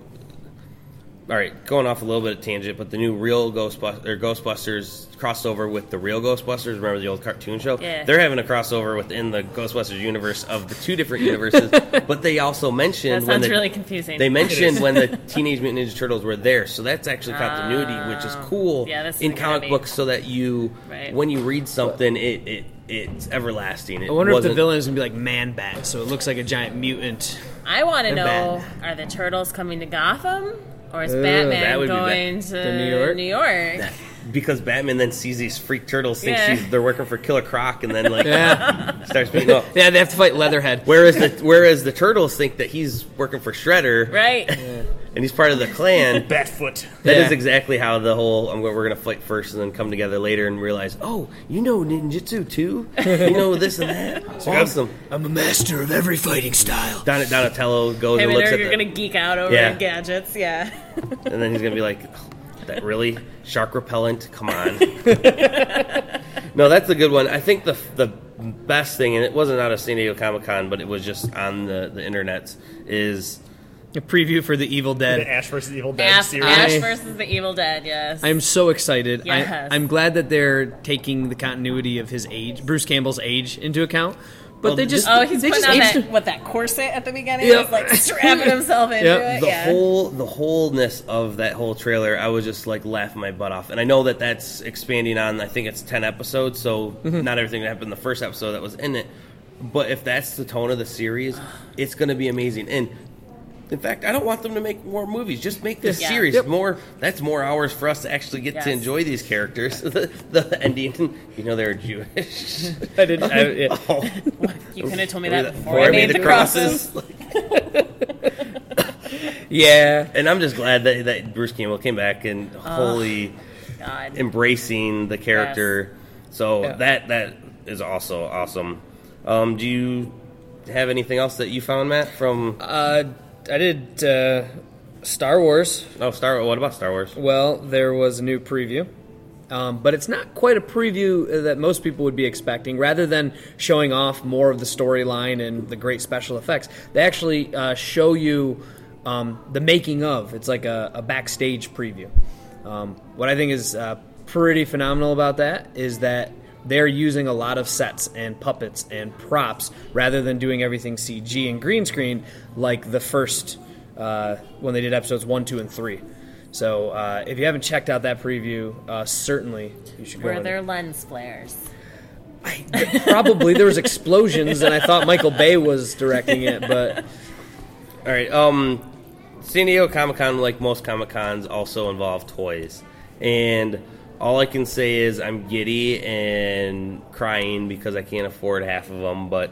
All right, going off a little bit of tangent, but the new real Ghostbusters, or Ghostbusters crossover with the real Ghostbusters. Remember the old cartoon show? Yeah. They're having a crossover within the Ghostbusters universe of the two different universes. But they also mentioned That when sounds the, really confusing. they mentioned when the Teenage Mutant Ninja Turtles were there, so that's actually continuity, which is cool Yeah, this in isn't comic gonna be- books, so that you, Right. when you read something, it, it it's everlasting. It I wonder if the wasn't- villain is going to be like Man-Bat, so it looks like a giant mutant. I want to They're know: bad. are the turtles coming to Gotham, or is Ugh, Batman that would be going to To New York? New York? Because Batman then sees these freak turtles, thinks Yeah. she's, they're working for Killer Croc, and then like Yeah. starts beating up. Yeah, they have to fight Leatherhead. Whereas the whereas the turtles think that he's working for Shredder, Right. and he's part of the clan. Batfoot. That is Yeah. exactly how the whole I'm, we're going to fight first and then come together later and realize, oh, you know ninjutsu too? You know this and that? Awesome. I'm a master of every fighting style. Don, Donatello goes Him and and looks Eric at are the, going to geek out over Yeah. gadgets. Yeah. and then he's going to be like, oh, that really? Shark repellent? Come on. No, that's a good one. I think the the best thing, and it wasn't out of San Diego Comic Con, but it was just on the, the internet, is A preview for The Evil The Dead. Ash versus Evil Dead Ash, series. Ash I- versus the Evil Dead. Yes. I'm so excited. Yes. I, I'm glad that they're taking the continuity of his age, Bruce Campbell's age, into account. But Well, they just Oh, he's they putting just on aged that him- with that corset at the beginning. Yeah. He's like strapping himself into Yeah. it. the yeah. whole the wholeness of that whole trailer. I was just like laughing my butt off, and I know that that's expanding on. I think it's ten episodes, so Mm-hmm. not everything that happened in the first episode that was in it. But if that's the tone of the series, it's going to be amazing. And in fact, I don't want them to make more movies. Just make this Yeah. series Yep. more. That's more hours for us to actually get Yes. to enjoy these characters. the, the ending, you know, they're Jewish. I did. I, yeah. Oh. You could have told me Before that before I made the crosses. yeah. And I'm just glad that, that Bruce Campbell came back and holy God. embracing the character. So Yeah. that that is also awesome. Um, do you have anything else that you found, Matt? From Uh, I did uh, Star Wars. oh, Star. What about Star Wars? Well, there was a new preview. Um, but it's not quite a preview that most people would be expecting. Rather than showing off more of the storyline and the great special effects, they actually uh, show you um, the making of. It's like a, a backstage preview. Um, what I think is uh, pretty phenomenal about that is that they're using a lot of sets and puppets and props rather than doing everything C G and green screen like the first uh, when they did episodes one, two, and three. So uh, if you haven't checked out that preview, uh, certainly you should go. Were with there it. lens flares? Probably there was explosions, and I thought Michael Bay was directing it, but All right. Um, San Diego Comic Con, like most Comic Cons, also involve toys, and all I can say is I'm giddy and crying because I can't afford half of them. But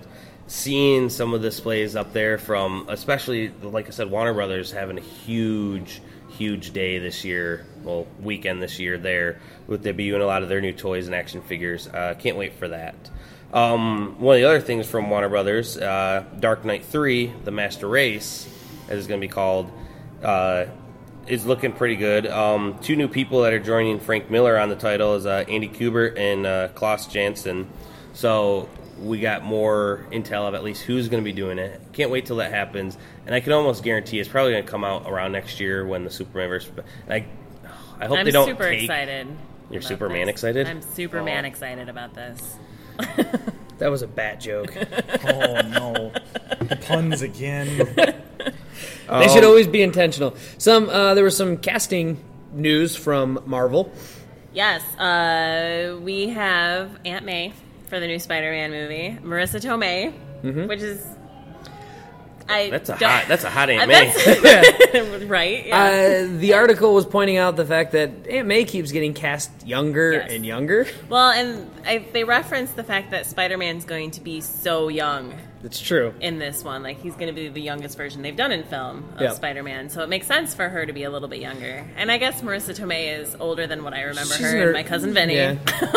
seeing some of the displays up there from, especially, like I said, Warner Brothers having a huge, huge day this year, well, weekend this year there, with debuting a lot of their new toys and action figures. Uh, can't wait for that. Um, one of the other things from Warner Brothers, uh, Dark Knight three, The Master Race, as it's going to be called, uh, is looking pretty good. Um, two new people that are joining Frank Miller on the title is uh, Andy Kubert and uh, Klaus Janson. So we got more intel of at least who's going to be doing it. Can't wait till that happens. And I can almost guarantee it's probably going to come out around next year when the Supermanverse. And I, I hope I'm they don't. super take, excited. You're about Superman this. excited? I'm Superman Oh. excited about this. That was a bad joke. Oh no, the puns again. They should always be intentional. Some uh, there was some casting news from Marvel. Yes, uh, we have Aunt May for the new Spider-Man movie. Marissa Tomei, Mm-hmm. which is I That's a don't- hot. That's a hot Aunt Uh, May. that's- right? Yeah. Uh, the article was pointing out the fact that Aunt May keeps getting cast younger Yes. and younger. well, and I, they reference the fact that Spider-Man's going to be so young It's true. in this one. Like, he's going to be the youngest version they've done in film of Yep. Spider-Man. So it makes sense for her to be a little bit younger. And I guess Marissa Tomei is older than what I remember She's her in and her- my cousin Vinny. Yeah.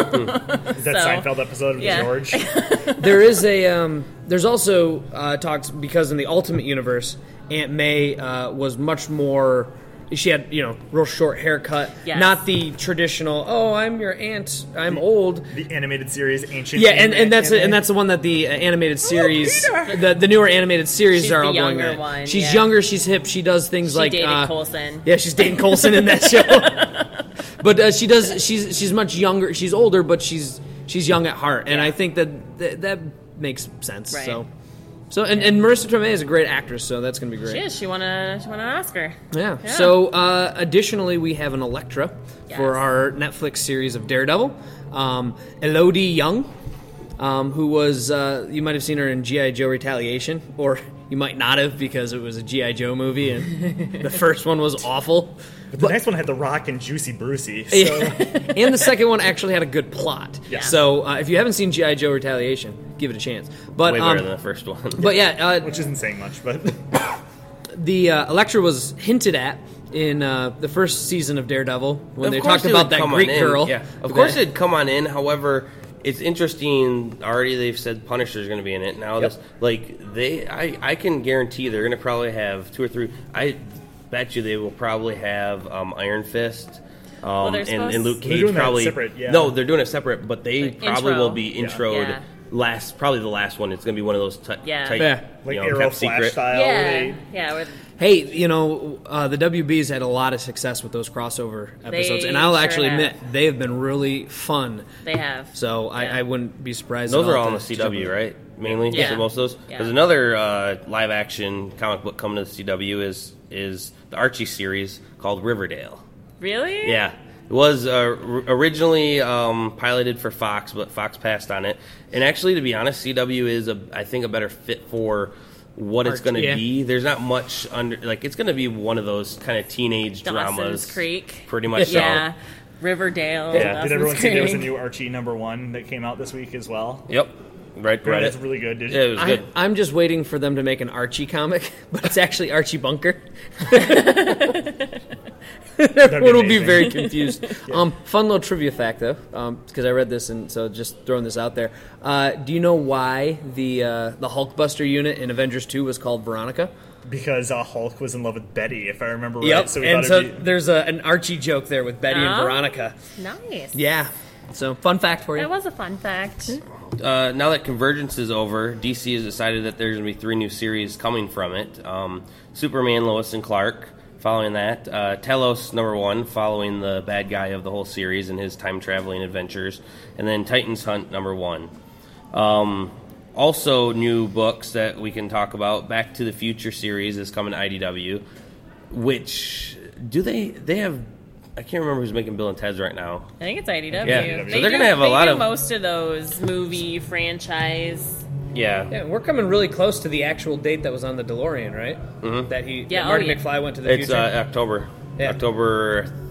Is that So- Seinfeld episode of Yeah. George? There is a um, there's also uh, talks because in the Ultimate Universe, Aunt May uh, was much more. She had, you know, real short haircut, Yes. not the traditional. Oh, I'm your aunt. I'm old. The animated series Ancient. Yeah, and, Aunt and that's May? and that's the one that the uh, animated series, the the newer animated series She's are the all going younger on. one, She's yeah. younger. She's hip. She does things She like dated uh, Coulson. Yeah, she's dating Coulson in that show. But uh, she does. She's she's much younger. She's older, but she's she's young at heart, and Yeah. I think that that, that makes sense. Right. So, so and, and Marissa Tomei is a great actress, so that's gonna be great. She is. She won, a, she won an Oscar. Yeah. Yeah. So, uh, additionally, we have an Elektra Yes. for our Netflix series of Daredevil. Um, Elodie Young, um, who was, uh, you might have seen her in G I. Joe Retaliation, or you might not have because it was a G I. Joe movie and the first one was awful. But the next one had The Rock and Juicy Brucey. So. And the second one actually had a good plot. Yeah. So, uh, if you haven't seen G I. Joe Retaliation, give it a chance. But, Way um, better than the first one. but yeah, uh, Which isn't saying much, but the uh, Elektra was hinted at in uh, the first season of Daredevil when Of they course talked it about would that come on Greek in. girl. Yeah, of course that- it'd come on in. However, it's interesting. Already, they've said Punisher's going to be in it. Now, Yep. this like they, I, I can guarantee they're going to probably have two or three. I bet you they will probably have um, Iron Fist. Um, they're and, supposed- and Luke They're Cage doing that probably separate, yeah. no, they're doing it separate, but they Like probably intro. will be Yeah. introed Yeah. last, probably the last one. It's going to be one of those t- Yeah. tight, Yeah. like you know, Arrow kept Flash secret. style. Yeah. they- Yeah. With, Hey, you know, uh, the W B's had a lot of success with those crossover episodes, They and I'll sure actually have. admit they have been really fun. they have. So I, Yeah. I wouldn't be surprised. Those at are all to- on the C W, to- right? Mainly, Yeah. so most of those. Yeah. There's another uh, live action comic book coming to the C W is is the Archie series called Riverdale. Really? Yeah, it was uh, r- originally um, piloted for Fox, but Fox passed on it. And actually, to be honest, C W is a I think a better fit for what it's Archie, going to yeah. be. There's not much under like it's going to be one of those kind of teenage Dawson's dramas. Creek. Pretty much. so. Yeah. Riverdale. Yeah. Dawson's Did everyone see there was a Creek. new Archie number one that came out this week as well? Yep. Right. Right. That's really good. Did Yeah, it was I, good. I'm just waiting for them to make an Archie comic, but it's actually Archie Bunker. Everyone will be amazing. very confused. um, fun little trivia fact, though, because I read this, and so just throwing this out there. Uh, do you know why the uh, the Hulkbuster unit in Avengers two was called Veronica? because uh, Hulk was in love with Betty, if I remember right. So we and thought so it'd be, there's a, an Archie joke there with Betty and Oh. Veronica. Nice. Yeah. So fun fact for you. That was a fun fact. Uh, now that Convergence is over, D C has decided that there's going to be three new series coming from it. Um, Superman, Lois and Clark, following that. Uh, Telos, number one, following the bad guy of the whole series and his time-traveling adventures. And then Titans Hunt, number one. Um, also, new books that we can talk about. Back to the Future series is coming to I D W, which, do they, they have... I can't remember who's making Bill and Ted's right now. I think it's I D W. Yeah. They So they're do- gonna have a they lot do of- most of those movie franchise. Yeah. Yeah, we're coming really close to the actual date that was on the DeLorean, right? Mm-hmm. That he, Yeah, that Marty oh, yeah. McFly went to the It's future. uh, October. Yeah. October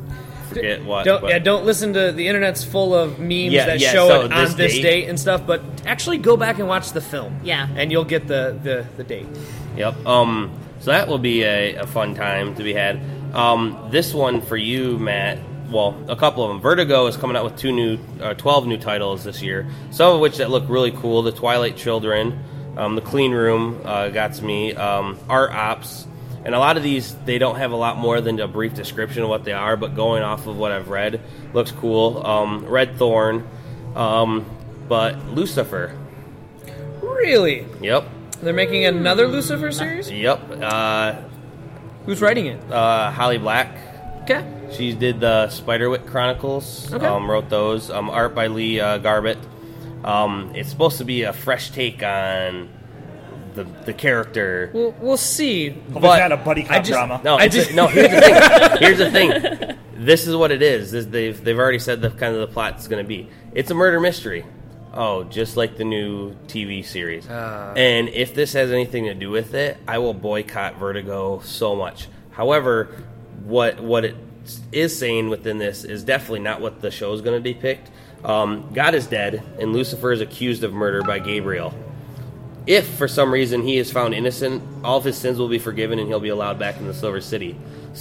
forget what. Don't but- yeah, don't listen to the internet's full of memes Yeah, that yeah, show so it on this this date. date and stuff. But actually, go back and watch the film. Yeah. and you'll get the the, the date. Yep. Um. So that will be a, a fun time to be had. Um. This one for you, Matt. Well, a couple of them. Vertigo is coming out with two new, uh, twelve new titles this year. Some of which that look really cool. The Twilight Children, um, The Clean Room, uh, got me. Um, Art Ops, and a lot of these they don't have a lot more than a brief description of what they are. But going off of what I've read, looks cool. Um, Red Thorn, um, but Lucifer. Really, Yep. they're making another Lucifer series. Yep. Uh, Who's writing it? uh, Holly Black. Okay. She did the Spiderwick Chronicles. Okay. Um, wrote those. Um, art by Lee uh, Garbett. Um, it's supposed to be a fresh take on the the character. We'll we'll see. Hope But it's not a buddy cop I just- drama. No, I it's a- just- no. Here's the thing. Here's the thing. This is what it is. This, they've they've already said the kind of the plot is going to be. It's a murder mystery. Oh, just like the new T V series. Ah. And if this has anything to do with it, I will boycott Vertigo so much. However, what what it is saying within this is definitely not what the show is going to depict. Um, God is dead, and Lucifer is accused of murder by Gabriel. If, for some reason, he is found innocent, all of his sins will be forgiven, and he'll be allowed back in the Silver City.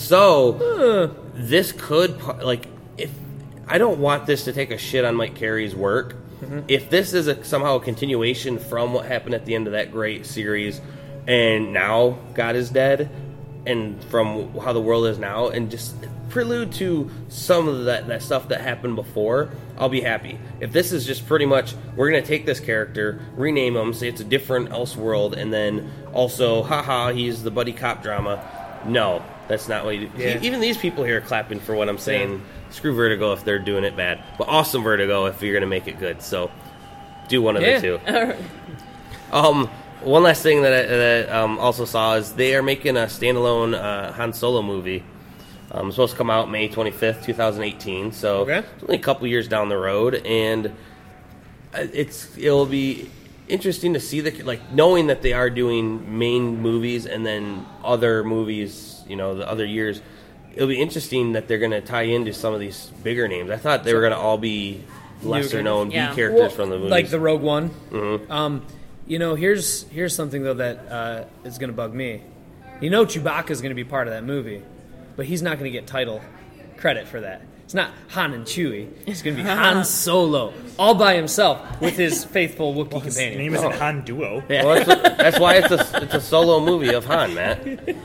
So, this could, like, if I don't want this to take a shit on Mike Carey's work. Mm-hmm. If this is a, somehow a continuation from what happened at the end of that great series, and now God is dead, and from how the world is now, and just prelude to some of that, that stuff that happened before, I'll be happy. If this is just pretty much, we're going to take this character, rename him, say it's a different Elseworld, and then also, haha, he's the buddy cop drama. No, that's not what you do. Yeah. Even these people here are clapping for what I'm saying. Yeah. Screw Vertigo if they're doing it bad. But awesome Vertigo if you're going to make it good. So, do one of Yeah. the two. um... One last thing that I that, um, also saw is they are making a standalone uh, Han Solo movie. Um, it's supposed to come out May twenty-fifth, twenty eighteen. So Okay. it's only a couple years down the road, and it's it'll be interesting to see the like knowing that they are doing main movies and then other movies. You know, the other years, it'll be interesting that they're going to tie into some of these bigger names. I thought they were going to all be lesser known Yeah. B characters Well, from the movies, like the Rogue One. Mhm. Um, you know, here's here's something though that uh, is going to bug me. You know, Chewbacca is going to be part of that movie, but he's not going to get title credit for that. It's not Han and Chewie. It's going to be Han Solo, all by himself with his faithful Wookiee His companion. name isn't Han Duo. Well, that's, what, that's why it's a it's a solo movie of Han, Matt.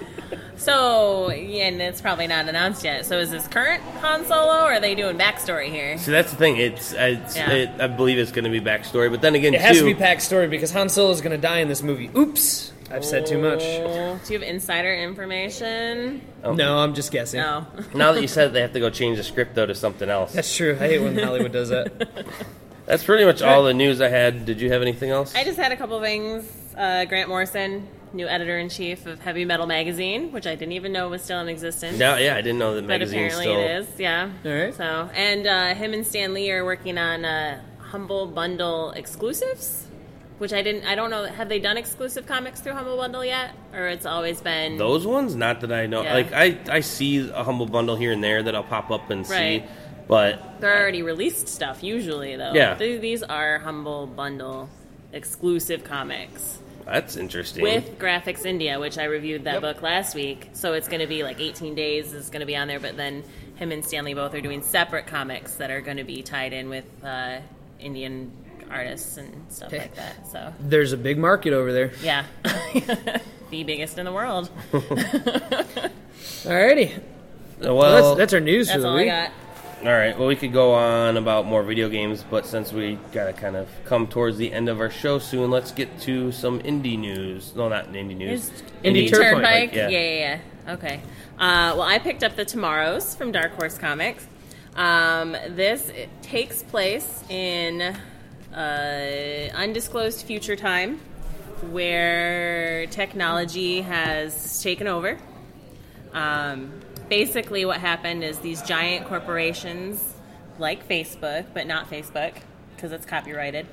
So, yeah, and it's probably not announced yet. So is this current Han Solo, or are they doing backstory here? See, that's the thing. It's, it's Yeah. it, I believe it's going to be backstory, but then again, It has too, to be backstory because Han Solo is going to die in this movie. Oops, I've said too much. Oh, do you have insider information? Oh. No, I'm just guessing. No. now that you said it, they have to go change the script though to something else. That's true. I hate when Hollywood does that. That's pretty much all the news I had. Did you have anything else? I just had a couple things. Uh, Grant Morrison, new editor-in-chief of Heavy Metal Magazine, which I didn't even know was still in existence. No, yeah, I didn't know that But magazine apparently still. it is, yeah. All right. So, and uh, him and Stan Lee are working on uh, Humble Bundle exclusives, which I didn't. I don't know. Have they done exclusive comics through Humble Bundle yet, or it's always been Those ones, not that I know. Yeah. Like I, I see a Humble Bundle here and there that I'll pop up and Right. see, but They're already released stuff usually, though. Yeah. Th- These are Humble Bundle exclusive comics. that's interesting. With Graphics India, which I reviewed that book last week. So it's going to be like eighteen days is going to be on there, but then him and Stanley both are doing separate comics that are going to be tied in with uh, Indian artists and stuff like that. So, There's a big market over there. yeah. The biggest in the world. Alrighty. well, Well, that's, that's our news That's for the all I week. got. all right. Well, we could go on about more video games, but since we gotta kind of come towards the end of our show soon, let's get to some indie news. No, not indie news. Is Indie Indie Turnpike, Turnpike? yeah. Yeah, yeah, yeah. Okay. Uh, well, I picked up the Tomorrows from Dark Horse Comics. Um, this it takes place in uh, undisclosed future time where technology has taken over. Um, basically, what happened is these giant corporations, like Facebook, but not Facebook, because it's copyrighted,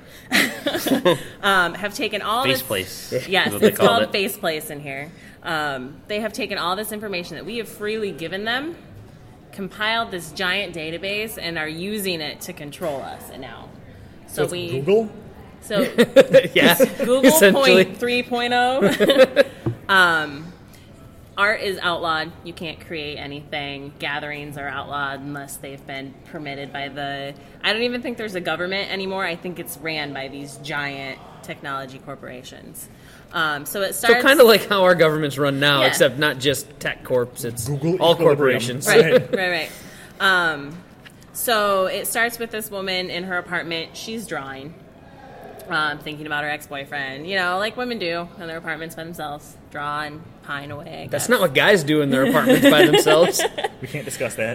um, have taken all Face this... Place. Yes, is what they it's called called it. Face Place in here. Um, they have taken all this information that we have freely given them compiled this giant database and are using it to control us now. So, So it's we Google? So yeah, Google essentially. point three point oh. um, art is outlawed. You can't create anything. Gatherings are outlawed unless they've been permitted by the... I don't even think there's a government anymore. I think it's ran by these giant technology corporations. Um, so it starts... So kind of like how our government's run now, Yeah. except not just tech corps. It's Google all equilibrium. corporations. Right, right, right. Um, so it starts with this woman in her apartment. She's drawing, um, thinking about her ex-boyfriend. You know, like women do in their apartments by themselves. Draw and pine away, I guess. That's not what guys do in their apartments by themselves. We can't discuss that.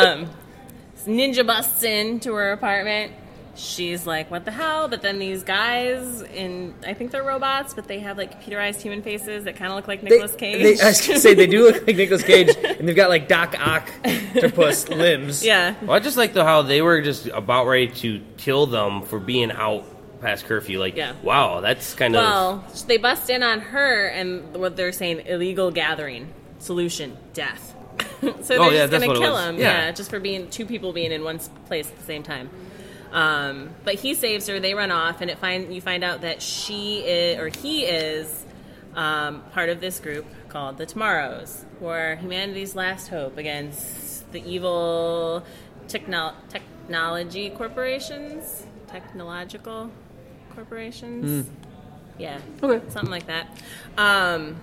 Ninja busts into her apartment. She's like, what the hell? But then these guys, in I think they're robots, but they have like computerized human faces that kind of look like They, Nicolas Cage. they, I was going to say, they do look like Nicolas Cage, and they've got like Doc Octopus limbs. yeah. Well, I just like the how they were just about ready to kill them for being out past curfew. Like, Yeah. wow, that's kind of... Well, they bust in on her, and what they're saying, illegal gathering. Solution, death. So they're Oh, yeah, just that's going what to it kill was. him. Yeah. Yeah, just for being two people being in one s- place at the same time. Um, but he saves her. They run off, and it find you find out that she is, or he is um, part of this group called the Tomorrows, who are humanity's last hope against the evil techno- technology corporations, technological corporations. Yeah, Okay. something like that. Um,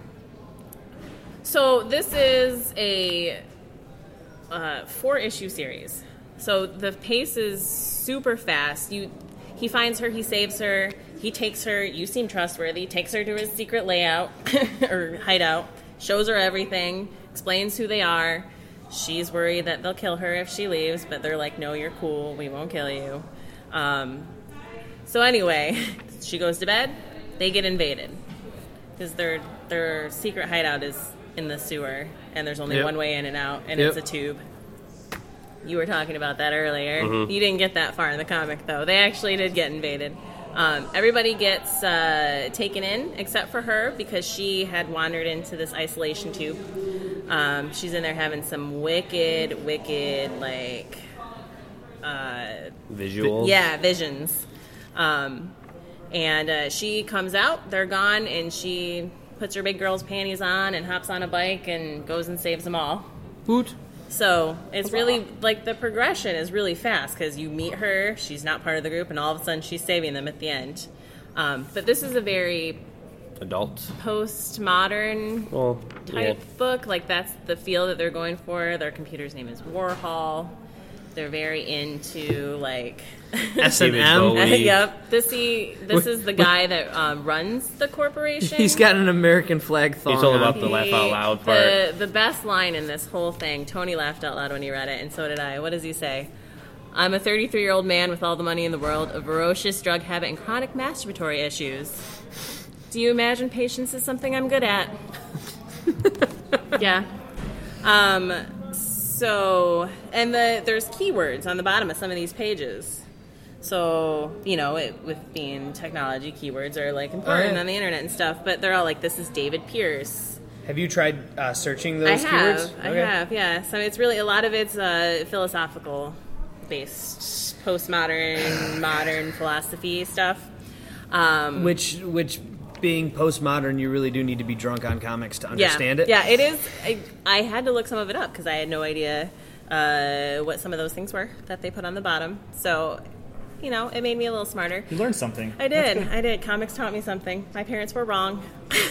so this is a uh, four-issue series. So the pace is super fast. You, he finds her, he saves her, he takes her. You seem trustworthy. Takes her to his secret layout or hideout, shows her everything, explains who they are. She's worried that they'll kill her if she leaves, but they're like, "No, you're cool. We won't kill you." Um, so anyway, she goes to bed. They get invaded because their their secret hideout is in the sewer, and there's only Yep. one way in and out, and Yep. it's a tube. You were talking about that earlier. Mm-hmm. You didn't get that far in the comic, though. They actually did get invaded. Um, everybody gets uh, taken in except for her because she had wandered into this isolation tube. Um, she's in there having some wicked, wicked, like, uh, visual. yeah, visions. Um, and uh, she comes out, they're gone, and she puts her big girl's panties on and hops on a bike and goes and saves them all. Hoot. So it's really, like, the progression is really fast because you meet her, she's not part of the group, and all of a sudden she's saving them at the end. Um, but this is a very Adults. postmodern Well, type yeah. book. Like, that's the feel that they're going for. Their computer's name is Warhol. They're very into, like... S and David M. Bowie. Yep. This, he, this is the guy that um, runs the corporation. He's got an American flag thong He's all on. about the laugh out loud the, part. The best line in this whole thing, Tony laughed out loud when he read it, and so did I. What does he say? I'm a thirty-three-year-old man with all the money in the world, a ferocious drug habit, and chronic masturbatory issues. Do you imagine patience is something I'm good at? Yeah. Um, so, and the there's keywords on the bottom of some of these pages. So, you know, it, with being technology, keywords are, like, important Oh, yeah. on the internet and stuff, but they're all like, this is David Pierce. Have you tried uh, searching I those have, keywords? I have, yeah. So it's really, a lot of it's uh, philosophical based, postmodern, modern philosophy stuff. Um, Which, which, being postmodern, you really do need to be drunk on comics to yeah, understand it. Yeah, it is. I, I had to look some of it up because I had no idea uh, what some of those things were that they put on the bottom. So, you know, it made me a little smarter. You learned something. I did. I did. Comics taught me something. My parents were wrong.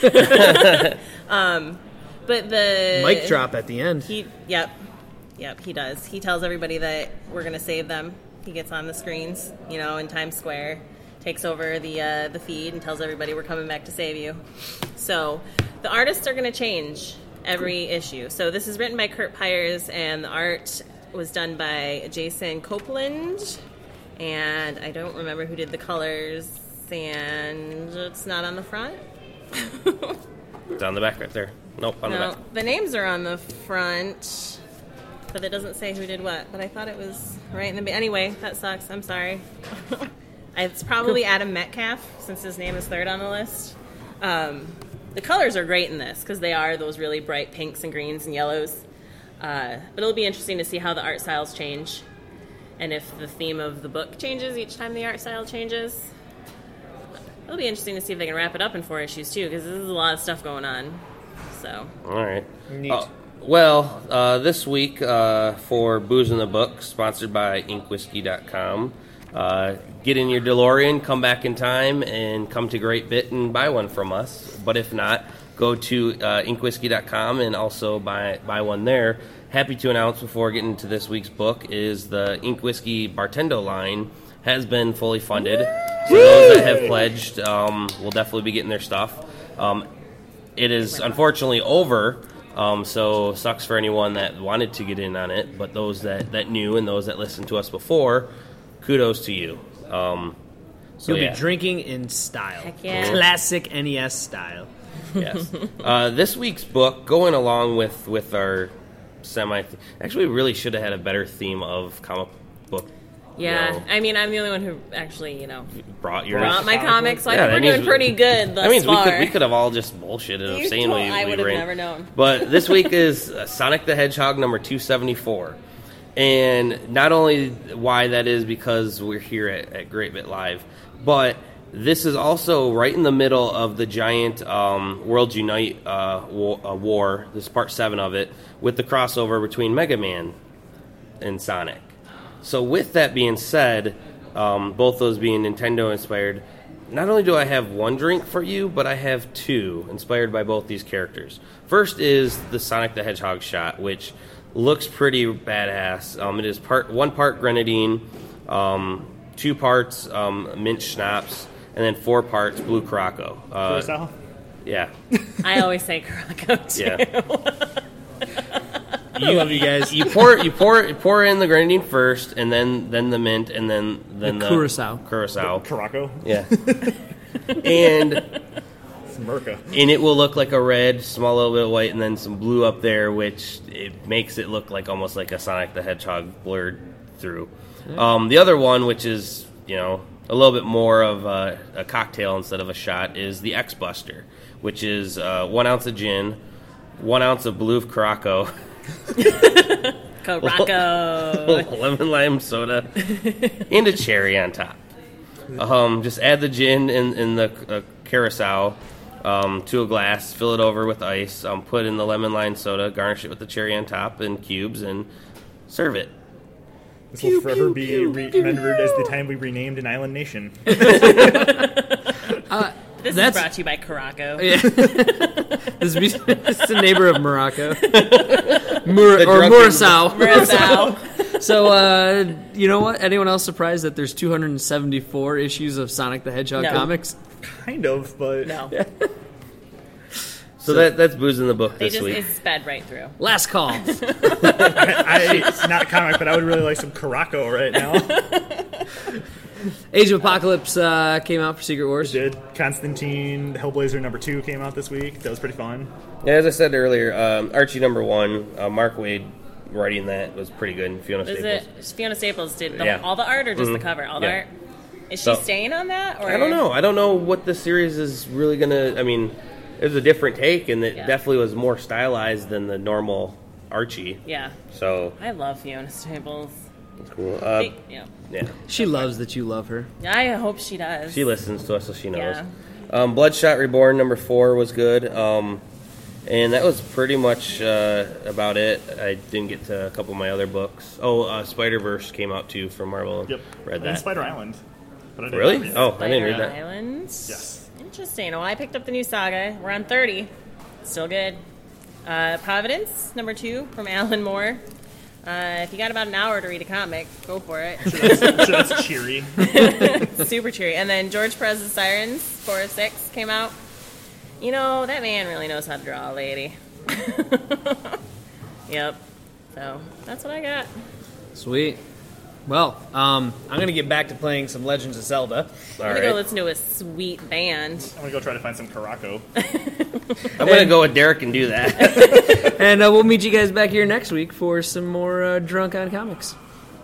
um, but the Mic drop at the end. He, yep, yep. He does. He tells everybody that we're going to save them. He gets on the screens, you know, in Times Square, takes over the uh, the feed, and tells everybody we're coming back to save you. So the artists are going to change every issue. So this is written by Kurt Pyers, and the art was done by Jason Copeland. And I don't remember who did the colors, and it's not on the front. It's on the back right there. Nope, on the No, back. the names are on the front, but it doesn't say who did what. But I thought it was right in the... Be- anyway, that sucks. I'm sorry. It's probably Adam Metcalf, since his name is third on the list. Um, the colors are great in this, because they are those really bright pinks and greens and yellows. Uh, but it'll be interesting to see how the art styles change, and if the theme of the book changes each time the art style changes. It'll be interesting to see if they can wrap it up in four issues too, because this is a lot of stuff going on. So. All right. Neat. Uh, well, uh, this week uh, for Booze in the Book, sponsored by ink whiskey dot com. Uh, get in your DeLorean, come back in time, and come to Great Bit and buy one from us. But if not, go to uh, ink whiskey dot com and also buy buy one there. Happy to announce before getting to this week's book is the Ink Whiskey Bartendo line has been fully funded. So those that have pledged um, will definitely be getting their stuff. Um, it is unfortunately over, um, so sucks for anyone that wanted to get in on it. But those that, that knew and those that listened to us before, kudos to you. Um, so You'll yeah. be drinking in style. Heck yeah. Classic N E S style. Yes. Uh, this week's book, going along with, with our semi... Actually, we really should have had a better theme of comic book. Yeah, you know, I mean, I'm the only one who actually, you know, brought yours. brought my comics, so Yeah, I that think we're means doing we- pretty good thus That means we far. could, we could have all just bullshitted You of saying told- we, I we would have ran. never known. But this week is uh, Sonic the Hedgehog number two seventy-four. And not only why that is because we're here at, at Great Bit Live, but this is also right in the middle of the giant um, World Unite uh, war, uh, war. This is part seven of it, with the crossover between Mega Man and Sonic. So with that being said, um, both those being Nintendo inspired, not only do I have one drink for you, but I have two inspired by both these characters. First is the Sonic the Hedgehog shot, which looks pretty badass. Um, it is part one part grenadine, um, two parts um, mint schnapps, and then four parts blue Caraco. Uh, Curacao? yeah. I always say Caraco too. Yeah. I love you guys. You pour you pour you pour in the grenadine first, and then then the mint, and then then The the, Curacao. Curacao. Caraco? Yeah. and It's Merca. and it will look like a red, small little bit of white, and then some blue up there, which it makes it look like almost like a Sonic the Hedgehog blurred through. Um, the other one, which is you know a little bit more of a, a cocktail instead of a shot, is the X Buster, which is uh, one ounce of gin, one ounce of blue Caraco. Caraco. Lemon lime soda and a cherry on top. Um, just add the gin and, and the uh, curacao um, to a glass, fill it over with ice, um, put in the lemon lime soda, garnish it with the cherry on top and cubes, and serve it. This will forever be re- remembered as the time we renamed an island nation. This That's- is brought to you by Caraco. Yeah. this is it's a neighbor of Morocco. Mur- The or drunken- Curacao. Curacao. So, uh, you know what? Anyone else surprised that there's two hundred seventy-four issues of Sonic the Hedgehog No. comics? Kind of, but No, So that that's booze in the book they this just week. it sped right through. Last call. I, it's not comic, but I would really like some Caraco right now. Age of Apocalypse uh, came out for Secret Wars. Did Constantine Hellblazer number two came out this week. That was pretty fun. Yeah, as I said earlier, um, Archie number one, uh, Mark Waid writing that was pretty good. And Fiona Is Staples. it Fiona Staples did the, Yeah. all the art or just the Mhm. cover? All the Yeah. art. Is she So- staying on that? Or I don't know. I don't know what the series is really gonna. I mean, it was a different take, and it Yeah. definitely was more stylized than the normal Archie. Yeah, So I love Fiona Staples. it's cool. Uh, Hey, yeah, yeah, She loves that you love her. I hope she does. she listens to us, so she knows. Yeah. Um, Bloodshot Reborn number four was good, um, and that was pretty much uh, about it. I didn't get to a couple of my other books. Oh, uh, Spider Verse came out too from Marvel. Yep. Read And that. Spider Island. But I didn't Really? read it. Oh, I didn't read Spider that. Island. Yes. Interesting. Well, I picked up the new saga. We're on thirty. Still good. Uh, Providence, number two, from Alan Moore. Uh, if you got about an hour to read a comic, go for it. So that's cheery. Super cheery. And then George Perez's Sirens, four of six, came out. You know, that man really knows how to draw a lady. Yep. So, that's what I got. Sweet. Well, um, I'm going to get back to playing some Legends of Zelda. All I'm gonna go right. listen to a sweet band. I'm gonna go try to find some Caraco. I'm gonna go with Derek and do that. And uh, we'll meet you guys back here next week for some more uh, Drunk on Comics.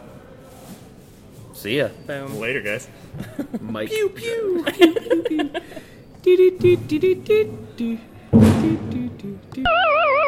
See ya. Boom. Later, guys. Mike. Pew, pew. Pew, pew, pew. Do, do, do, do, do, do, do. Do, do, do, do.